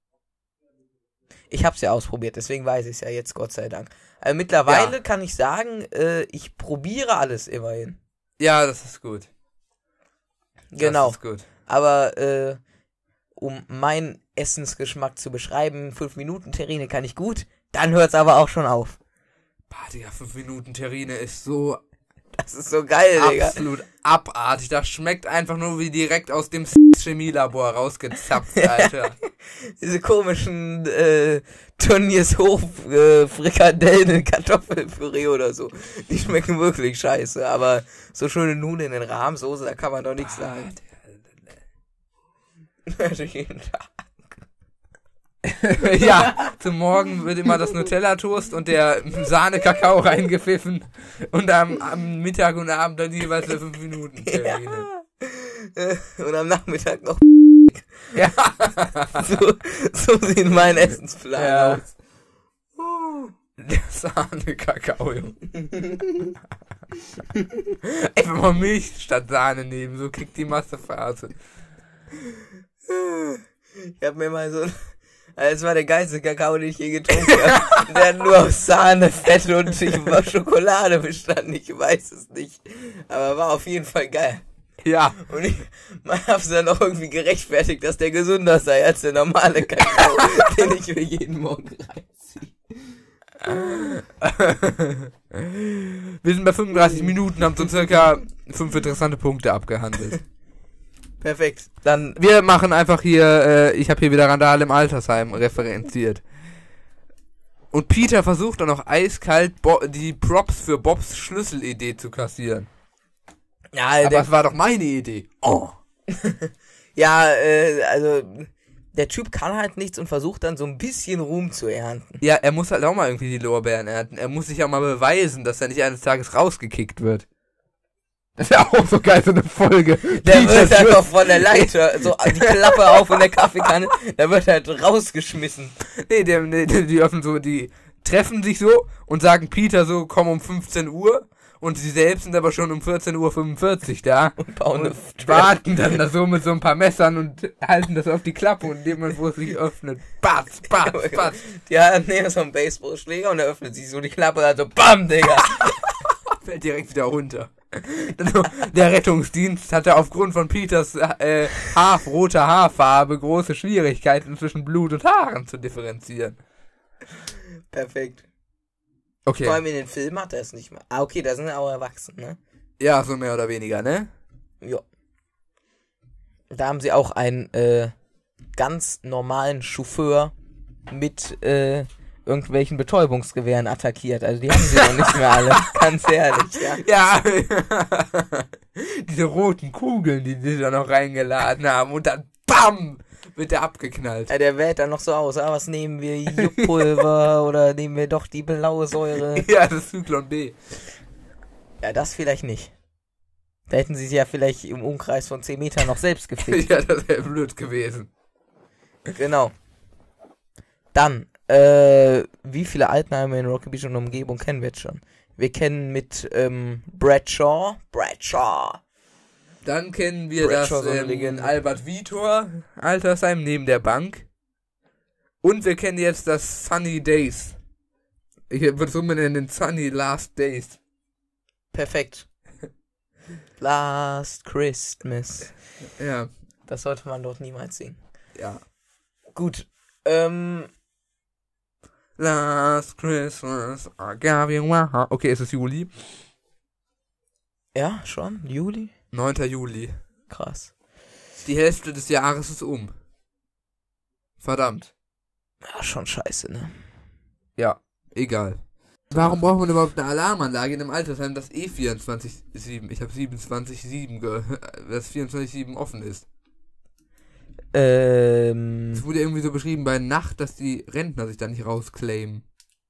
Ich hab's ja ausprobiert, deswegen weiß ich es ja jetzt, Gott sei Dank. Also mittlerweile kann ich sagen, ich probiere alles immerhin. Ja, das ist gut. Genau. Das ist gut. Aber um meinen Essensgeschmack zu beschreiben, 5-Minuten-Terrine kann ich gut, dann hört's aber auch schon auf. Digga, 5-Minuten-Terrine ist so... Das ist so geil, Digga. Absolut abartig. Das schmeckt einfach nur wie direkt aus dem Chemielabor rausgezapft, Alter. diese komischen Tönnies-Hof Frikadellen, Kartoffelpüree oder so. Die schmecken wirklich scheiße, aber so schöne Nudeln in Rahmsoße, da kann man doch nichts sagen. Jeden Tag. Ja, zum Morgen wird immer das Nutella-Toast und der Sahne-Kakao reingepfiffen und am Mittag und Abend dann jeweils 5 Minuten. Ja. Und am Nachmittag noch. Ja. So sieht mein Essensplan aus. Der Sahne-Kakao, Junge. Einfach mal Milch statt Sahne nehmen, so kriegt die Massephase. Ich hab mir mal so... Das war der geilste Kakao, den ich je getrunken habe. Der hat nur aus Sahne, Fett und Schokolade bestanden. Ich weiß es nicht. Aber war auf jeden Fall geil. Ja. Und ich hab's dann auch irgendwie gerechtfertigt, dass der gesünder sei als der normale Kakao, den ich mir jeden Morgen reinziehe. Wir sind bei 35 Minuten, haben so circa 5 interessante Punkte abgehandelt. Perfekt. Dann wir machen einfach hier, ich habe hier wieder Randale im Altersheim referenziert. Und Peter versucht dann auch eiskalt die Props für Bobs Schlüsselidee zu kassieren. ja, Aber das war doch meine Idee. Oh. ja, also der Typ kann halt nichts und versucht dann so ein bisschen Ruhm zu ernten. Ja, er muss halt auch mal irgendwie die Lorbeeren ernten. Er muss sich auch mal beweisen, dass er nicht eines Tages rausgekickt wird. Das ist ja auch so geil, so eine Folge. Der wird einfach von der Leiter, so die Klappe auf in der Kaffeekanne, da wird halt rausgeschmissen. Nee, die öffnen so, die treffen sich so und sagen Peter so, komm um 15 Uhr. Und sie selbst sind aber schon um 14:45 Uhr da. Und bauen und warten dann da so mit so ein paar Messern und halten das auf die Klappe und in dem Moment, wo es sich öffnet, batz. Ja, nehmen so einen Baseballschläger und er öffnet sich so die Klappe, also BAM, Digga. Fällt direkt wieder runter. Der Rettungsdienst hatte aufgrund von Peters roter Haarfarbe große Schwierigkeiten zwischen Blut und Haaren zu differenzieren. Perfekt. Okay. Vor allem in den Filmen hat er es nicht mehr. Ah, okay, da sind ja auch erwachsen, ne? Ja, so mehr oder weniger, ne? Ja. Da haben sie auch einen ganz normalen Chauffeur mit irgendwelchen Betäubungsgewehren attackiert. Also die haben sie noch nicht mehr alle. Ganz ehrlich, ja. Ja. Diese roten Kugeln, die sie da noch reingeladen haben und dann BAM! Wird der abgeknallt. Ja, der wählt dann noch so aus. Ah, was nehmen wir? Juckpulver oder nehmen wir doch die blaue Säure? Ja, das ist Zyklon B. Ja, das vielleicht nicht. Da hätten sie sich ja vielleicht im Umkreis von 10 Metern noch selbst gefickt. Ja, das wäre blöd gewesen. Genau. Dann, wie viele Altenheime in Rocky Beach und Umgebung kennen wir jetzt schon? Wir kennen mit Bradshaw. Dann kennen wir Bradshaw, das Albert Vitor Altersheim neben der Bank. Und wir kennen jetzt das Sunny Days. Ich würde es umbenennen, Sunny Last Days. Perfekt. Last Christmas. Ja. Das sollte man dort niemals singen. Ja. Gut. Last Christmas, I gave you a... Okay, es ist Juli. Ja, schon? Juli? 9. Juli. Krass. Die Hälfte des Jahres ist um. Verdammt. Ja, schon scheiße, ne? Ja, egal. Warum braucht man überhaupt eine Alarmanlage in einem Altersheim, das 24/7? Ich habe 27/7 das 24/7 offen ist. Es wurde irgendwie so beschrieben bei Nacht, dass die Rentner sich da nicht rausclaimen.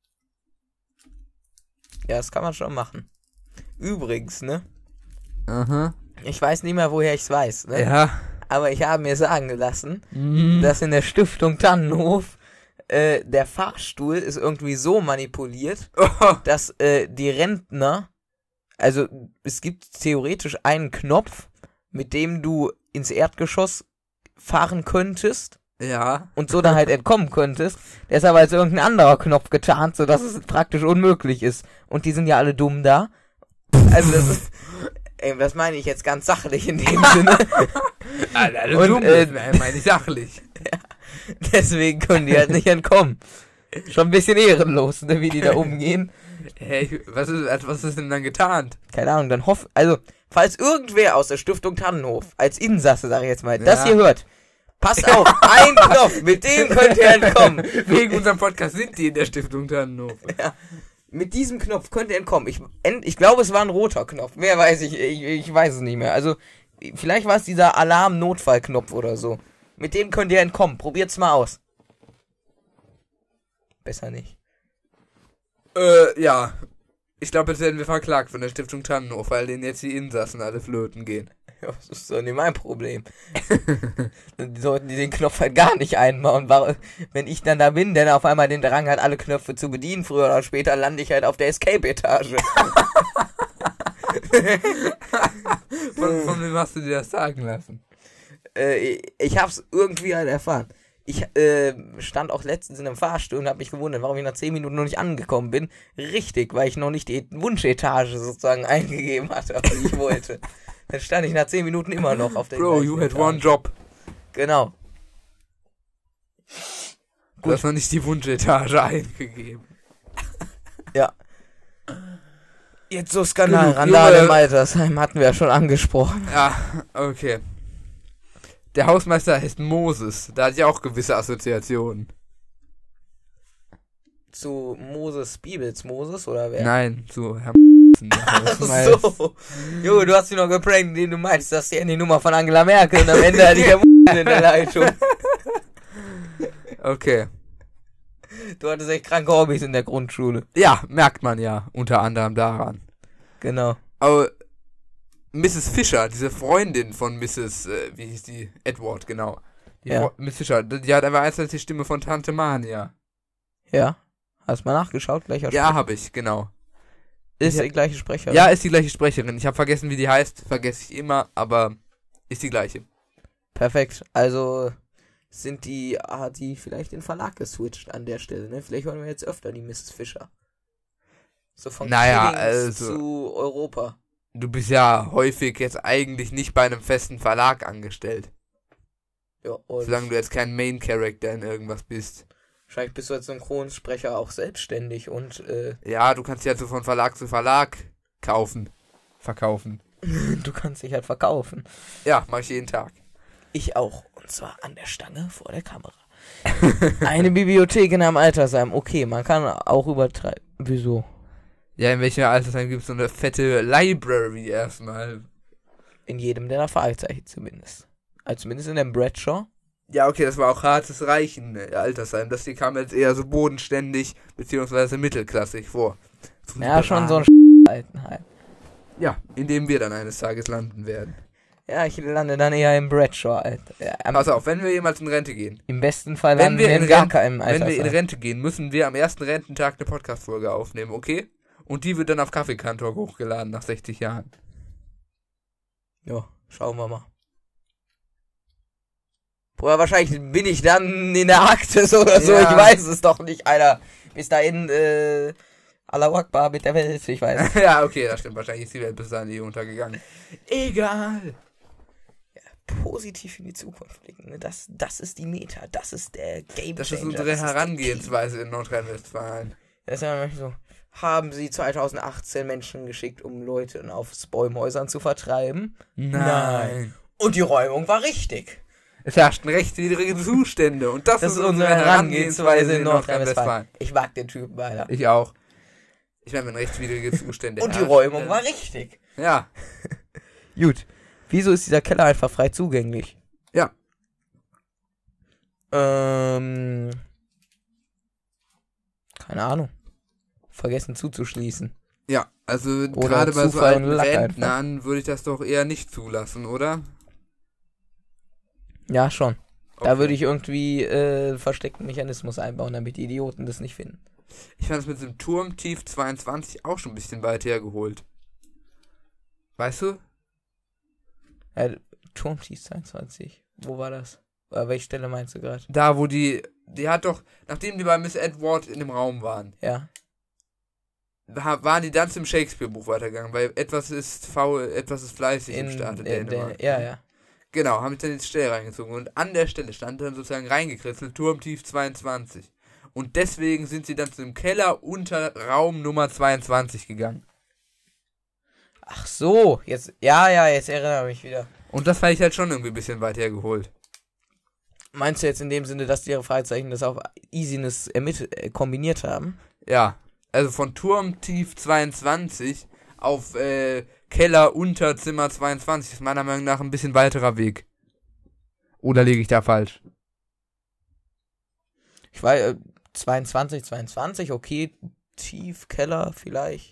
Ja, das kann man schon machen. Übrigens, ne? Aha. Ich weiß nicht mehr, woher ich's weiß, ne? Ja. Aber ich habe mir sagen lassen, dass in der Stiftung Tannenhof der Fahrstuhl ist irgendwie so manipuliert, dass die Rentner, also es gibt theoretisch einen Knopf, mit dem du ins Erdgeschoss fahren könntest. Ja. Und so dann halt entkommen könntest. Der ist aber als irgendein anderer Knopf getarnt, sodass es praktisch unmöglich ist. Und die sind ja alle dumm da. Also das ist... das meine ich jetzt ganz sachlich in dem Sinne. Alle dumm, meine ich sachlich. Ja, deswegen können die halt nicht entkommen. Schon ein bisschen ehrenlos, ne, wie die da umgehen. Hey, was ist denn dann getarnt? Keine Ahnung, dann also, falls irgendwer aus der Stiftung Tannenhof, als Insasse, sag ich jetzt mal, das hier hört, Pass auf, ein Knopf, mit dem könnt ihr entkommen. Wegen unserem Podcast sind die in der Stiftung Tannenhof. Ja. Mit diesem Knopf könnt ihr entkommen. Ich glaube, es war ein roter Knopf. Mehr weiß ich weiß es nicht mehr. Also, vielleicht war es dieser Alarm-Notfall-Knopf oder so. Mit dem könnt ihr entkommen. Probiert's mal aus. Besser nicht. Ja. Ich glaube, jetzt werden wir verklagt von der Stiftung Tannenhof, weil denen jetzt die Insassen alle flöten gehen. Ja, das ist doch nicht mein Problem. Die sollten den Knopf halt gar nicht einbauen. Wenn ich dann da bin, der auf einmal den Drang hat, alle Knöpfe zu bedienen, früher oder später lande ich halt auf der Escape-Etage. Von wem hast du dir das sagen lassen? Ich hab's irgendwie halt erfahren. Ich stand auch letztens in einem Fahrstuhl und hab mich gewundert, warum ich nach 10 Minuten noch nicht angekommen bin. Richtig, weil ich noch nicht die Wunschetage sozusagen eingegeben hatte, die ich wollte. Dann stand ich nach 10 Minuten immer noch auf der Bro, you had one job. Genau. Du hast noch nicht die Wunschetage eingegeben. Ja. Jetzt so Skandalrandale im Altersheim hatten wir ja schon angesprochen. Ja, okay. Der Hausmeister heißt Moses. Da hat ja auch gewisse Assoziationen. Zu Moses Bibels Moses oder wer? Nein, zu Herrn Ach so. Jo, du hast ihn noch geprankt, indem du meinst, dass die Nummer von Angela Merkel und am Ende hatte ich Herr in der Leitung. Okay. Du hattest echt kranke Hobbys in der Grundschule. Ja, merkt man ja, unter anderem daran. Genau. Aber Mrs. Fischer, diese Freundin von Mrs., wie hieß die? Edward, genau. Miss Fischer, die hat einfach eins als die Stimme von Tante Mania. Ja. Hast mal nachgeschaut? Gleicher Sprecher? Ja, habe ich, genau. Ist die gleiche Sprecherin? Ja, ist die gleiche Sprecherin. Ich habe vergessen, wie die heißt. Vergesse ich immer, aber ist die gleiche. Perfekt. Also hat die vielleicht den Verlag geswitcht an der Stelle, ne? Vielleicht wollen wir jetzt öfter die Mrs. Fischer. So von Killings zu Europa. Du bist ja häufig jetzt eigentlich nicht bei einem festen Verlag angestellt. Ja, solange du jetzt kein Main-Character in irgendwas bist. Wahrscheinlich bist du als Synchronsprecher auch selbstständig und ja, du kannst dich halt so von Verlag zu Verlag verkaufen. Du kannst dich halt verkaufen. Ja, mach ich jeden Tag. Ich auch. Und zwar an der Stange vor der Kamera. Eine Bibliothek in einem Altersheim. Okay, man kann auch übertreiben. Wieso? Ja, in welchem Altersheim gibt es so eine fette Library erstmal? In jedem der Fragezeichen zumindest. Also zumindest in dem Bradshaw. Ja, okay, das war auch hartes Reichen, Altersheim. Das hier kam jetzt eher so bodenständig, beziehungsweise mittelklassig vor. Ja, schon so ein Altenheim. Ja, in dem wir dann eines Tages landen werden. Ja, ich lande dann eher im Bradshaw, Alter. Ja, pass auf, wenn wir jemals in Rente gehen. Im besten Fall landen wir in gar keinem Altersheim. Wenn wir in Rente gehen, müssen wir am ersten Rententag eine Podcast-Folge aufnehmen, okay? Und die wird dann auf Kaffeekantor hochgeladen nach 60 Jahren. Ja, schauen wir mal. Bruder, wahrscheinlich bin ich dann in der Arktis oder so, ja. Ich weiß es doch nicht, Alter. Bis dahin, Allahu Akbar mit der Welt, ich weiß. Ja, okay, das stimmt. Wahrscheinlich ist die Welt bis dahin untergegangen. Egal. Ja, positiv in die Zukunft blicken, ne? Das ist die Meta, das ist der Game Changer. Das ist unsere Herangehensweise in Nordrhein-Westfalen. Das ist ja so. Haben sie 2018 Menschen geschickt, um Leute aus Bäumhäusern zu vertreiben? Nein. Und die Räumung war richtig. Es herrschten rechtswidrige Zustände und das ist unsere Herangehensweise in Nordrhein-Westfalen. Ich mag den Typen, Alter. Ich auch. Ich meine, wenn rechtswidrige Zustände und die Räumung war richtig. Ja. Gut. Wieso ist dieser Keller einfach frei zugänglich? Ja. Keine Ahnung. Vergessen zuzuschließen. Ja, also gerade bei so alten Rentnern würde ich das doch eher nicht zulassen, oder? Ja, schon. Okay. Da würde ich irgendwie versteckten Mechanismus einbauen, damit die Idioten das nicht finden. Ich fand es mit dem Turmtief 22 auch schon ein bisschen weit hergeholt. Weißt du? Ja, Turmtief 22. Wo war das? Welche Stelle meinst du gerade? Da, wo die hat doch, nachdem die bei Miss Edward in dem Raum waren. Ja. Waren die dann zum Shakespeare-Buch weitergegangen, weil etwas ist faul, etwas ist fleißig im Staate Dänemark. Ja. Genau, haben sich dann die Stelle reingezogen und an der Stelle stand dann sozusagen reingekritzelt, Turmtief 22. Und deswegen sind sie dann zu dem Keller unter Raum Nummer 22 gegangen. Ach so, jetzt erinnere ich mich wieder. Und das fand ich halt schon irgendwie ein bisschen weit hergeholt. Meinst du jetzt in dem Sinne, dass die ihre Fragezeichen das auf Easiness kombiniert haben? Ja, also von Turmtief 22 auf Keller unter Zimmer 22 ist meiner Meinung nach ein bisschen weiterer Weg. Oder liege ich da falsch? Ich weiß, 22, okay, Tiefkeller vielleicht.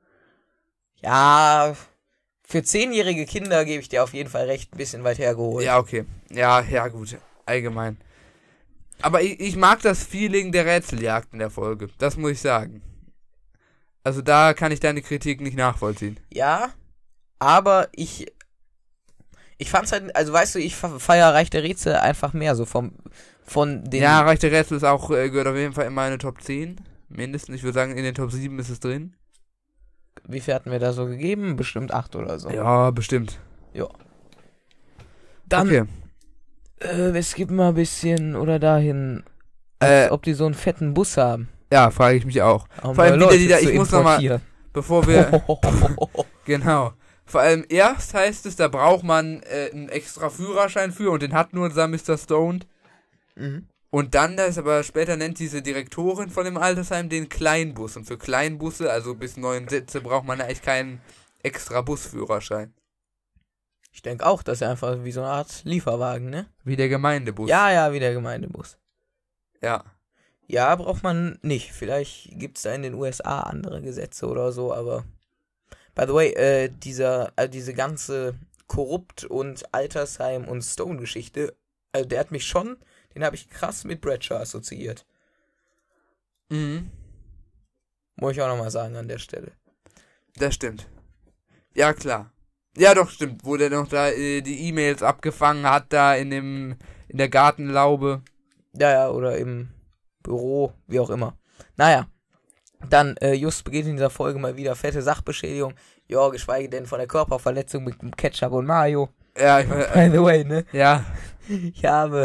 Ja, für 10-jährige Kinder gebe ich dir auf jeden Fall recht, ein bisschen weit hergeholt. Ja, okay. Ja, gut. Allgemein. Aber ich mag das Feeling der Rätseljagd in der Folge. Das muss ich sagen. Also da kann ich deine Kritik nicht nachvollziehen. Ja, aber ich fand's halt, also weißt du, ich feiere Reich der Rätsel einfach mehr so von den... Ja, Reich der Rätsel ist auch, gehört auf jeden Fall in meine Top 10. Mindestens, ich würde sagen, in den Top 7 ist es drin. Wie viel hatten wir da so gegeben? Bestimmt 8 oder so. Ja, bestimmt. Ja. Dann, okay. Es gibt mal ein bisschen oder dahin, ob die so einen fetten Bus haben. Ja, frage ich mich auch. Um vor allem Leute wieder, zu ich muss nochmal, bevor wir... Genau. Vor allem erst heißt es, da braucht man einen extra Führerschein für und den hat nur unser Mr. Stoned. Mhm. Und dann, das aber später nennt diese Direktorin von dem Altersheim den Kleinbus. Und für Kleinbusse, also bis 9 Sitze, braucht man eigentlich keinen extra Busführerschein. Ich denke auch, das ist einfach wie so eine Art Lieferwagen, ne? Wie der Gemeindebus. Ja, wie der Gemeindebus. Ja. Ja, braucht man nicht. Vielleicht gibt es da in den USA andere Gesetze oder so, aber... By the way, diese ganze Korrupt- und Altersheim- und Stone-Geschichte, also der hat mich schon... Den habe ich krass mit Bradshaw assoziiert. Mhm. Muss ich auch nochmal sagen an der Stelle. Das stimmt. Ja, klar. Ja, doch, stimmt. Wo der noch da die E-Mails abgefangen hat, da in der Gartenlaube. Ja, oder im Büro, wie auch immer. Naja, dann just beginnt in dieser Folge mal wieder fette Sachbeschädigung. Ja, geschweige denn von der Körperverletzung mit Ketchup und Mayo. Ja, by the way, ne? Ja. Ich habe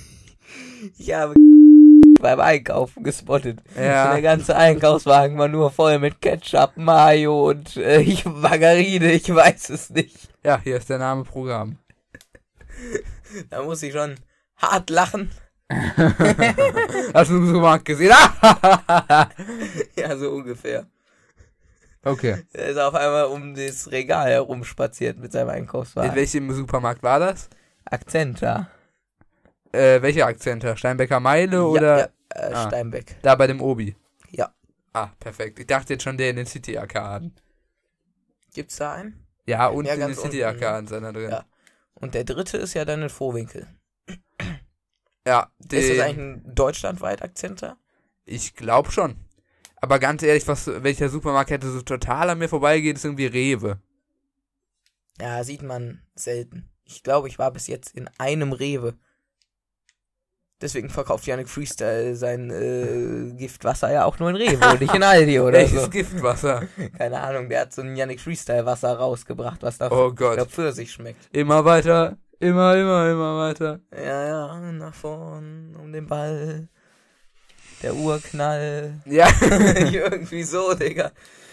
beim Einkaufen gespottet. Ja. Der ganze Einkaufswagen war nur voll mit Ketchup, Mayo und Margarine, ich weiß es nicht. Ja, hier ist der Name Programm. Da muss ich schon hart lachen. Hast du im Supermarkt gesehen? Ja, so ungefähr. Okay. Er ist auf einmal um das Regal herumspaziert mit seinem Einkaufswagen. In welchem Supermarkt war das? Akzenta. Welcher Akzenter? Steinbecker Meile oder? Ja, Steinbeck. Da bei dem Obi. Ja. Ah, perfekt. Ich dachte jetzt schon der in den City-Arkaden. Gibt's da einen? Ja, und Ja, in den ganz City-Arkaden sind da drin. Ja. Und der dritte ist ja dann in Vorwinkel. Ja. Ist das eigentlich ein deutschlandweit Akzenter? Ich glaube schon. Aber ganz ehrlich, welcher Supermarkt hätte so total an mir vorbeigeht, ist irgendwie Rewe. Ja, sieht man selten. Ich glaube, ich war bis jetzt in einem Rewe. Deswegen verkauft Yannick Freestyle sein Giftwasser ja auch nur in Rewe und nicht in Aldi oder Welches so. Giftwasser? Keine Ahnung, der hat so ein Yannick Freestyle Wasser rausgebracht, was da Oh Gott. ich glaub, Pfirsich schmeckt. Immer weiter, immer weiter. Ja, nach vorn um den Ball. Der Urknall. Ja. Irgendwie so, Digga.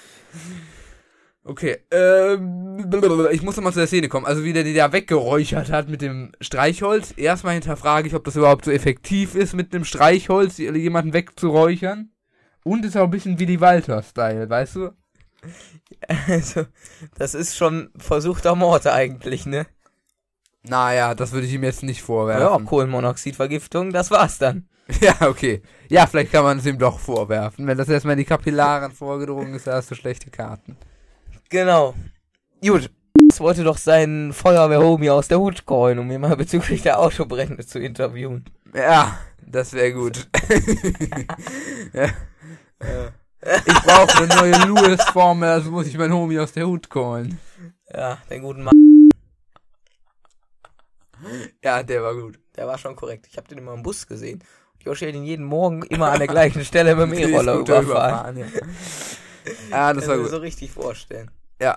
Okay, ich muss nochmal zu der Szene kommen. Also wie der die da weggeräuchert hat mit dem Streichholz. Erstmal hinterfrage ich, ob das überhaupt so effektiv ist, mit einem Streichholz jemanden wegzuräuchern. Und ist auch ein bisschen wie die Walter-Style, weißt du? Also, das ist schon versuchter Mord eigentlich, ne? Naja, das würde ich ihm jetzt nicht Ja, vorwerfen. Kohlenmonoxidvergiftung, das war's dann. Ja, okay. Ja, vielleicht kann man es ihm doch vorwerfen. Wenn das erstmal in die Kapillaren vorgedrungen ist, da hast du schlechte Karten. Genau. Gut. Es wollte doch seinen Feuerwehr-Homie aus der Hut callen, um ihn mal bezüglich der Autobrände zu interviewen. Ja, das wäre gut. Ja. Ich brauche eine neue Lewis-Formel, also muss ich meinen Homie aus der Hut callen. Ja, den guten Mann. Ja, der war gut. Der war schon korrekt. Ich habe den immer im Bus gesehen. Joshi hat ihn jeden Morgen immer an der gleichen Stelle mit dem E-Roller überfahren. Ja. Ja, das war Kann mir gut. so richtig vorstellen. Ja.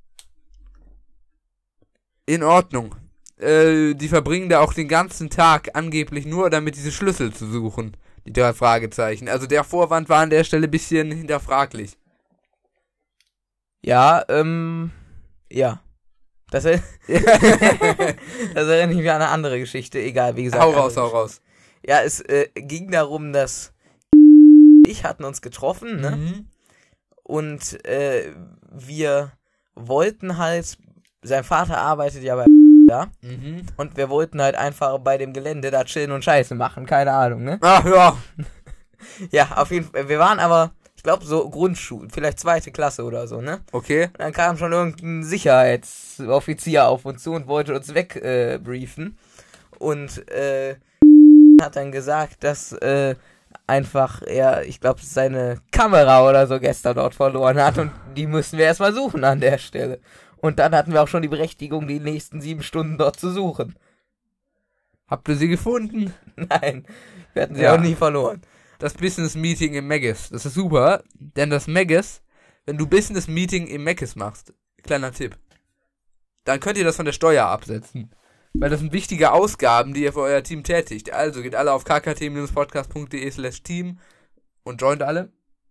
In Ordnung. Die verbringen da auch den ganzen Tag angeblich nur damit, diese Schlüssel zu suchen. Die 3 Fragezeichen. Also der Vorwand war an der Stelle ein bisschen hinterfraglich. Ja, ja. Das erinnert mich an eine andere Geschichte. Egal, wie gesagt. Hau raus. Ja, es ging darum, dass ich hatten uns getroffen, ne? Mhm. Und wir wollten halt, sein Vater arbeitet ja bei da, und wir wollten halt einfach bei dem Gelände da chillen und Scheiße machen, keine Ahnung, ne? Ach ja. Ja, auf jeden Fall, wir waren aber, ich glaube so Grundschule, vielleicht 2. Klasse oder so, ne? Okay. Und dann kam schon irgendein Sicherheitsoffizier auf uns zu und wollte uns wegbriefen. Und hat dann gesagt, dass einfach er, ich glaube, seine Kamera oder so gestern dort verloren hat und die müssen wir erstmal suchen an der Stelle. Und dann hatten wir auch schon die Berechtigung, die nächsten 7 Stunden dort zu suchen. Habt ihr sie gefunden? Nein, wir hatten sie auch nie verloren. Das Business Meeting im Maggis. Das ist super, denn das Maggis, wenn du Business Meeting im Maggis machst, kleiner Tipp, dann könnt ihr das von der Steuer absetzen. Weil das sind wichtige Ausgaben, die ihr für euer Team tätigt. Also geht alle auf kkt-podcast.de/team und joint alle.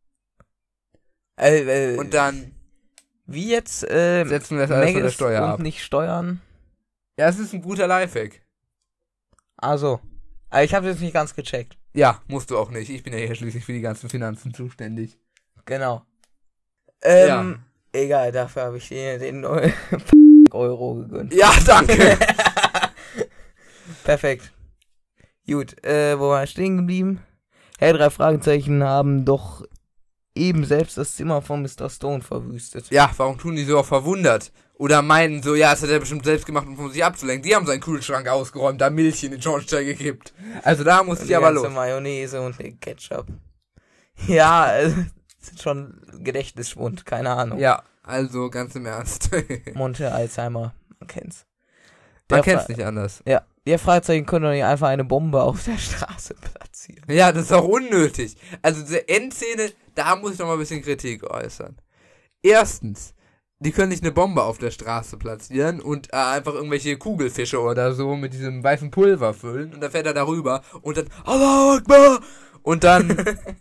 Und dann wie jetzt setzen wir das alles von der Steuer ab. Und nicht steuern? Ja, es ist ein guter Lifehack. Also, aber ich habe jetzt nicht ganz gecheckt. Ja, musst du auch nicht. Ich bin ja hier schließlich für die ganzen Finanzen zuständig. Genau. Ja. Egal, dafür habe ich den Euro gegönnt. Ja, danke. Perfekt. Gut, wo war ich stehen geblieben? Hey, 3 Fragezeichen haben doch eben selbst das Zimmer von Mr. Stone verwüstet. Ja, warum tun die so auch verwundert? Oder meinen so, ja, das hat er bestimmt selbst gemacht, um sich abzulenken. Die haben seinen Kühlschrank ausgeräumt, da Milch in den Schornstein gekippt. Also da muss ich aber los. Mayonnaise und den Ketchup. Ja, das ist schon Gedächtnisschwund, keine Ahnung. Ja, also ganz im Ernst. Monte Alzheimer, man kennt's. Man kennt's nicht anders. Ja, ihr Fragezeichen können doch nicht einfach eine Bombe auf der Straße platzieren. Ja, das ist auch unnötig. Also diese Endszene, da muss ich noch mal ein bisschen Kritik äußern. Erstens, die können nicht eine Bombe auf der Straße platzieren und einfach irgendwelche Kugelfische oder so mit diesem weißen Pulver füllen und dann fährt er darüber und dann Allahu Akbar und dann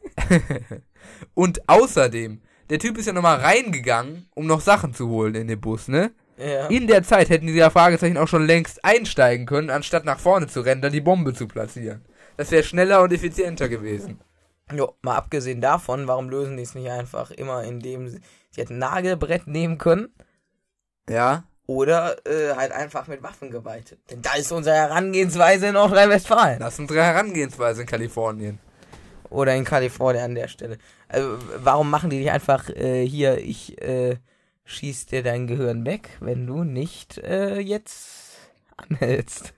und außerdem, der Typ ist ja nochmal reingegangen, um noch Sachen zu holen in den Bus, ne? Ja. In der Zeit hätten die Fragezeichen auch schon längst einsteigen können, anstatt nach vorne zu rennen, dann die Bombe zu platzieren. Das wäre schneller und effizienter gewesen. Jo, mal abgesehen davon, warum lösen die es nicht einfach immer, indem sie hätten ein Nagelbrett nehmen können? Ja. Oder halt einfach mit Waffengewalt. Denn da ist unsere Herangehensweise in Nordrhein-Westfalen. Das ist unsere Herangehensweise in Kalifornien. Oder in Kalifornien an der Stelle. Also, warum machen die nicht einfach hier, ich schieß dir dein Gehirn weg, wenn du nicht jetzt anhältst?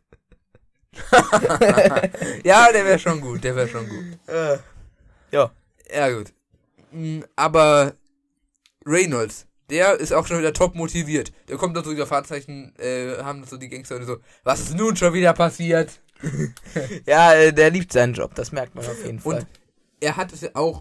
Ja, der wäre schon gut, Ja. Ja, gut. Aber Reynolds, der ist auch schon wieder top motiviert. Der kommt dann so über Fahrzeichen, haben so die Gangster so, was ist nun schon wieder passiert? Ja, der liebt seinen Job, das merkt man auf jeden Fall. Und er hat es ja auch,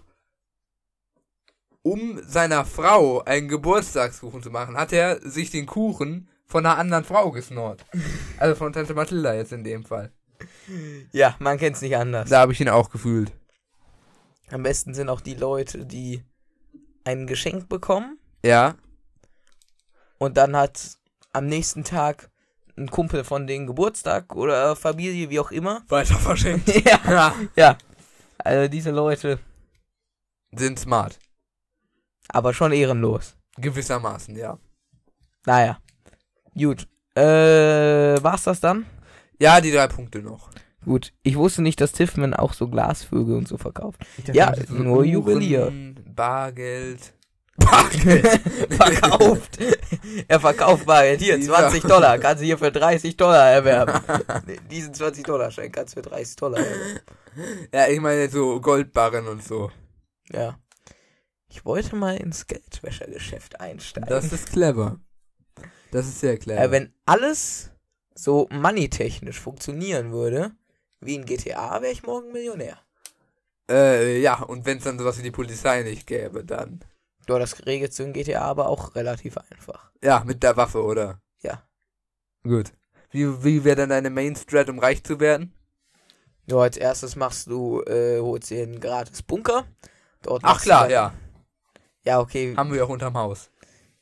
um seiner Frau einen Geburtstagskuchen zu machen, hat er sich den Kuchen von einer anderen Frau gesnort. Also von Tante Mathilda jetzt in dem Fall. Ja, man kennt's nicht anders. Da habe ich ihn auch gefühlt. Am besten sind auch die Leute, die ein Geschenk bekommen. Ja. Und dann hat am nächsten Tag ein Kumpel von denen Geburtstag oder Familie, wie auch immer. Weiter verschenkt. Ja. Also diese Leute sind smart. Aber schon ehrenlos. Gewissermaßen, ja. Naja. Gut. War's das dann? Ja, die 3 Punkte noch. Gut. Ich wusste nicht, dass Tiffman auch so Glasvögel und so verkauft. Ja, so nur Uhren, Juwelier. Bargeld. Verkauft. Er verkauft Bargeld. Hier, $20. Kannst du hier für $30 erwerben. Diesen $20-Schein kannst du für $30 erwerben. Ja, ich meine so Goldbarren und so. Ja. Ich wollte mal ins Geldwäschergeschäft einsteigen. Das ist clever. Das ist sehr clever. Wenn alles so money-technisch funktionieren würde, wie in GTA, wäre ich morgen Millionär. Ja, und wenn es dann sowas wie die Polizei nicht gäbe, dann. Ja, das regelst du in GTA aber auch relativ einfach. Ja, mit der Waffe, oder? Ja. Gut. Wie wäre dann deine Main-Strat, um reich zu werden? Ja, als erstes machst du, holst dir einen gratis Bunker. Dort Ach klar, ja. Ja, okay. Haben wir auch unterm Haus.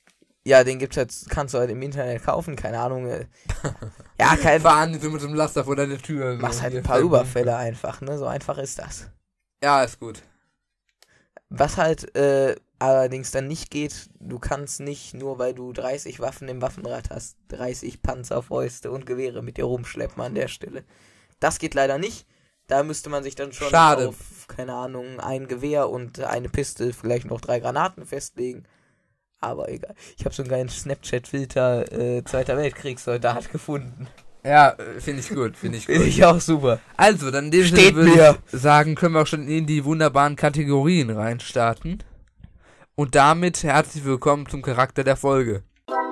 Ja, den gibt's jetzt, kannst du halt im Internet kaufen, keine Ahnung. Ja, fahren so mit dem Laster vor deiner Tür. Machst halt ein paar Überfälle einfach, ne? So einfach ist das. Ja, ist gut. Was halt allerdings dann nicht geht, du kannst nicht, nur weil du 30 Waffen im Waffenrad hast, 30 Panzerfäuste und Gewehre mit dir rumschleppen an der Stelle. Das geht leider nicht. Da müsste man sich dann schon auf, keine Ahnung, ein Gewehr und eine Pistole, vielleicht noch 3 Granaten festlegen. Aber egal. Ich habe so einen geilen Snapchat-Filter Zweiter Weltkriegssoldat gefunden. Ja, finde ich gut, finde ich gut. Finde ich auch super. Also, dann in dem Sinne würde ich sagen, können wir auch schon in die wunderbaren Kategorien reinstarten. Und damit herzlich willkommen zum Charakter der Folge.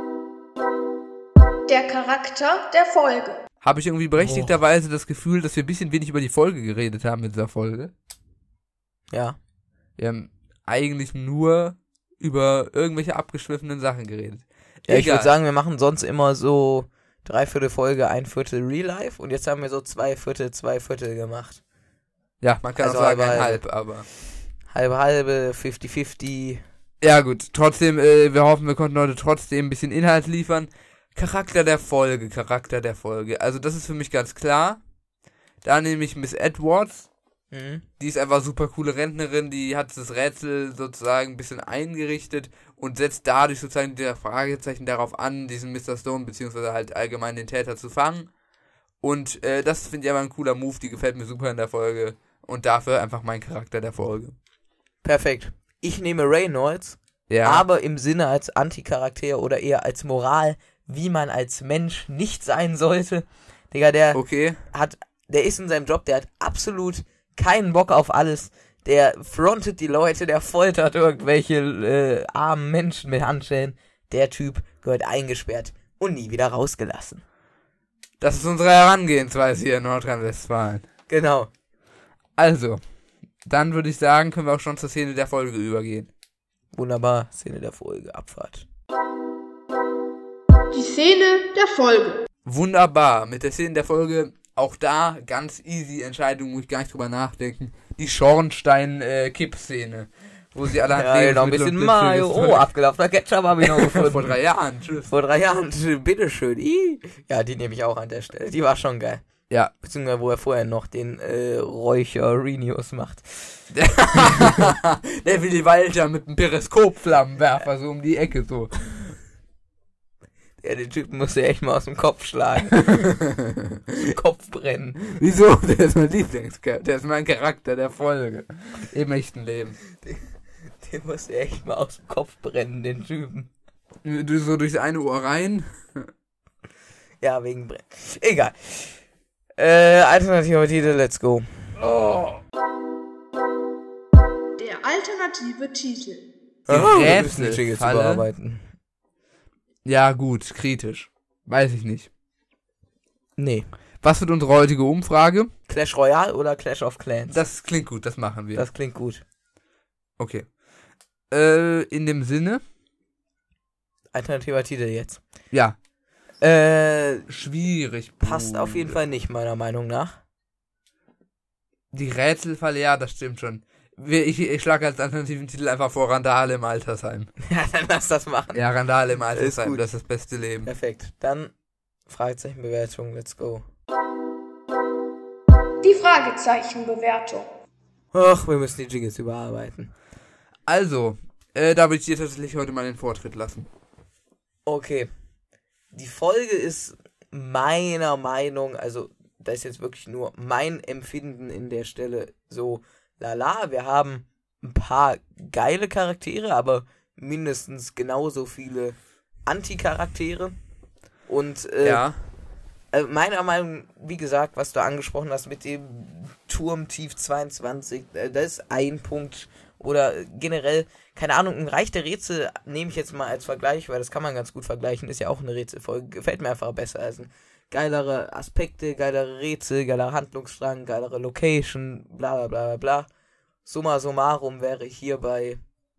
Der Charakter der Folge. Habe ich irgendwie berechtigterweise das Gefühl, dass wir ein bisschen wenig über die Folge geredet haben in dieser Folge? Ja. Wir haben eigentlich nur über irgendwelche abgeschwiffenen Sachen geredet. Ja, ich würde sagen, wir machen sonst immer so 3/4 Folge, 1/4 Real Life und jetzt haben wir so 2/4 gemacht. Ja, man kann also auch sagen halb, aber... Halbe, 50-50. Ja gut, trotzdem, wir hoffen, wir konnten heute trotzdem ein bisschen Inhalt liefern. Charakter der Folge. Also das ist für mich ganz klar. Da nehme ich Miss Edwards. Die ist einfach super coole Rentnerin, die hat das Rätsel sozusagen ein bisschen eingerichtet und setzt dadurch sozusagen die Fragezeichen darauf an, diesen Mr. Stone beziehungsweise halt allgemein den Täter zu fangen. Und das finde ich aber ein cooler Move, die gefällt mir super in der Folge und dafür einfach mein Charakter der Folge. Perfekt. Ich nehme Reynolds, aber im Sinne als Anticharakter oder eher als Moral, wie man als Mensch nicht sein sollte. Digga, der ist in seinem Job, der hat absolut keinen Bock auf alles. Der frontet die Leute, der foltert irgendwelche armen Menschen mit Handschellen. Der Typ gehört eingesperrt und nie wieder rausgelassen. Das ist unsere Herangehensweise hier in Nordrhein-Westfalen. Genau. Also, dann würde ich sagen, können wir auch schon zur Szene der Folge übergehen. Wunderbar, Szene der Folge, Abfahrt. Die Szene der Folge. Wunderbar, mit der Szene der Folge, auch da ganz easy Entscheidung, muss ich gar nicht drüber nachdenken. Die Schornstein-Kipp-Szene, wo sie alle noch ein bisschen Mayo, abgelaufener Ketchup habe ich noch gefunden. Vor 3 Jahren, tschüss. Vor 3 Jahren, bitteschön. Ja, die nehme ich auch an der Stelle, die war schon geil. Ja. Beziehungsweise, wo er vorher noch den Räucher Renius macht. Der Willi Walter mit einem Periskopflammenwerfer so um die Ecke so. Ja, den Typen musst du echt mal aus dem Kopf schlagen. Kopf brennen. Wieso? Der ist mein Lieblingscharakter. Der ist mein Charakter der Folge. Im echten Leben. Den musst du echt mal aus dem Kopf brennen, den Typen. Du so durchs eine Ohr rein. Ja, wegen Brennen. Egal. Alternative Titel, let's go. Oh. Der alternative Titel. Wir müssen die Jiggles überarbeiten. Ja, gut, kritisch. Weiß ich nicht. Nee. Was wird unsere heutige Umfrage? Clash Royale oder Clash of Clans? Das klingt gut, das machen wir. Das klingt gut. Okay. In dem Sinne? Alternativer Titel jetzt. Ja. Schwierig. Passt auf jeden Fall nicht, meiner Meinung nach. Die Rätselfalle, ja, das stimmt schon. Ich schlage als alternativen Titel einfach vor Randale im Altersheim. Ja, dann lass das machen. Ja, Randale im Altersheim, das ist das beste Leben. Perfekt. Dann Fragezeichenbewertung, let's go. Die Fragezeichenbewertung. Ach, wir müssen die Jiggles überarbeiten. Also, da würde ich dir tatsächlich heute mal den Vortritt lassen. Okay. Die Folge ist meiner Meinung, also das ist jetzt wirklich nur mein Empfinden in der Stelle so lala. Wir haben ein paar geile Charaktere, aber mindestens genauso viele Anti-Charaktere. Und meiner Meinung, wie gesagt, was du angesprochen hast mit dem Turm Tief 22, das ist ein Punkt. Oder generell, keine Ahnung, ein Reich der Rätsel nehme ich jetzt mal als Vergleich, weil das kann man ganz gut vergleichen, ist ja auch eine Rätselfolge, gefällt mir einfach besser. Also geilere Aspekte, geilere Rätsel, geilerer Handlungsstrang, geilere Location, bla bla bla bla. Summa summarum wäre ich hier bei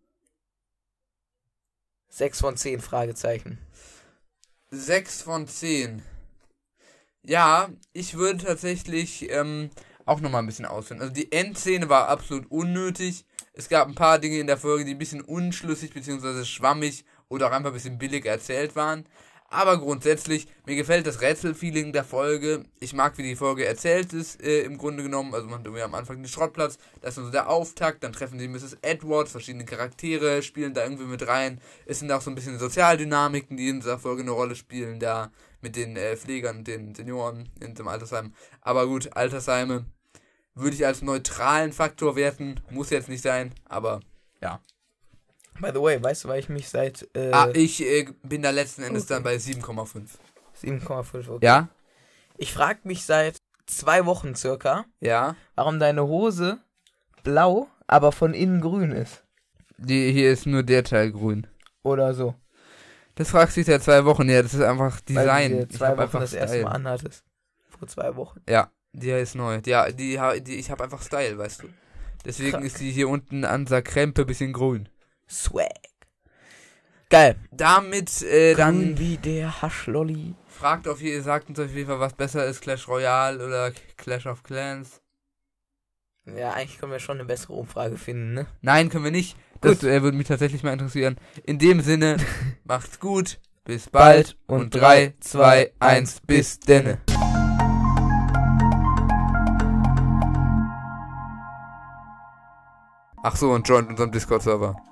6 von 10 Fragezeichen. 6 von 10. Ja, ich würde tatsächlich auch nochmal ein bisschen ausführen. Also die Endszene war absolut unnötig. Es gab ein paar Dinge in der Folge, die ein bisschen unschlüssig bzw. schwammig oder auch einfach ein bisschen billig erzählt waren. Aber grundsätzlich, mir gefällt das Rätselfeeling der Folge. Ich mag, wie die Folge erzählt ist, im Grunde genommen. Also man hat irgendwie am Anfang den Schrottplatz, das ist so der Auftakt, dann treffen sie Mrs. Edwards, verschiedene Charaktere spielen da irgendwie mit rein. Es sind auch so ein bisschen Sozialdynamiken, die in dieser Folge eine Rolle spielen, da mit den Pflegern und den Senioren in dem Altersheim. Aber gut, Altersheime würde ich als neutralen Faktor werten, muss jetzt nicht sein, aber ja. By the way, weißt du, weil ich mich seit... ich bin da letzten Endes dann bei 7,5. 7,5, okay. Ja? Ich frage mich seit 2 Wochen circa, Ja? warum deine Hose blau, aber von innen grün ist. Hier ist nur der Teil grün. Oder so. Das fragst du dich seit 2 Wochen, ja, das ist einfach Design. Weil du 2 Wochen das erste Mal anhattest. Vor 2 Wochen. Ja, die ist neu. Ja, ich habe einfach Style, weißt du. Deswegen Krank. ist die hier unten an der Krempe ein bisschen grün. Swag. Geil. Damit, Grün dann wie der Haschlolli. sagt uns auf jeden Fall, was besser ist, Clash Royale oder Clash of Clans. Ja, eigentlich können wir schon eine bessere Umfrage finden, ne? Nein, können wir nicht. Das würde mich tatsächlich mal interessieren. In dem Sinne, macht's gut, bis bald und 3, 2, 1, bis denne. Ach so, und joint unserem Discord-Server.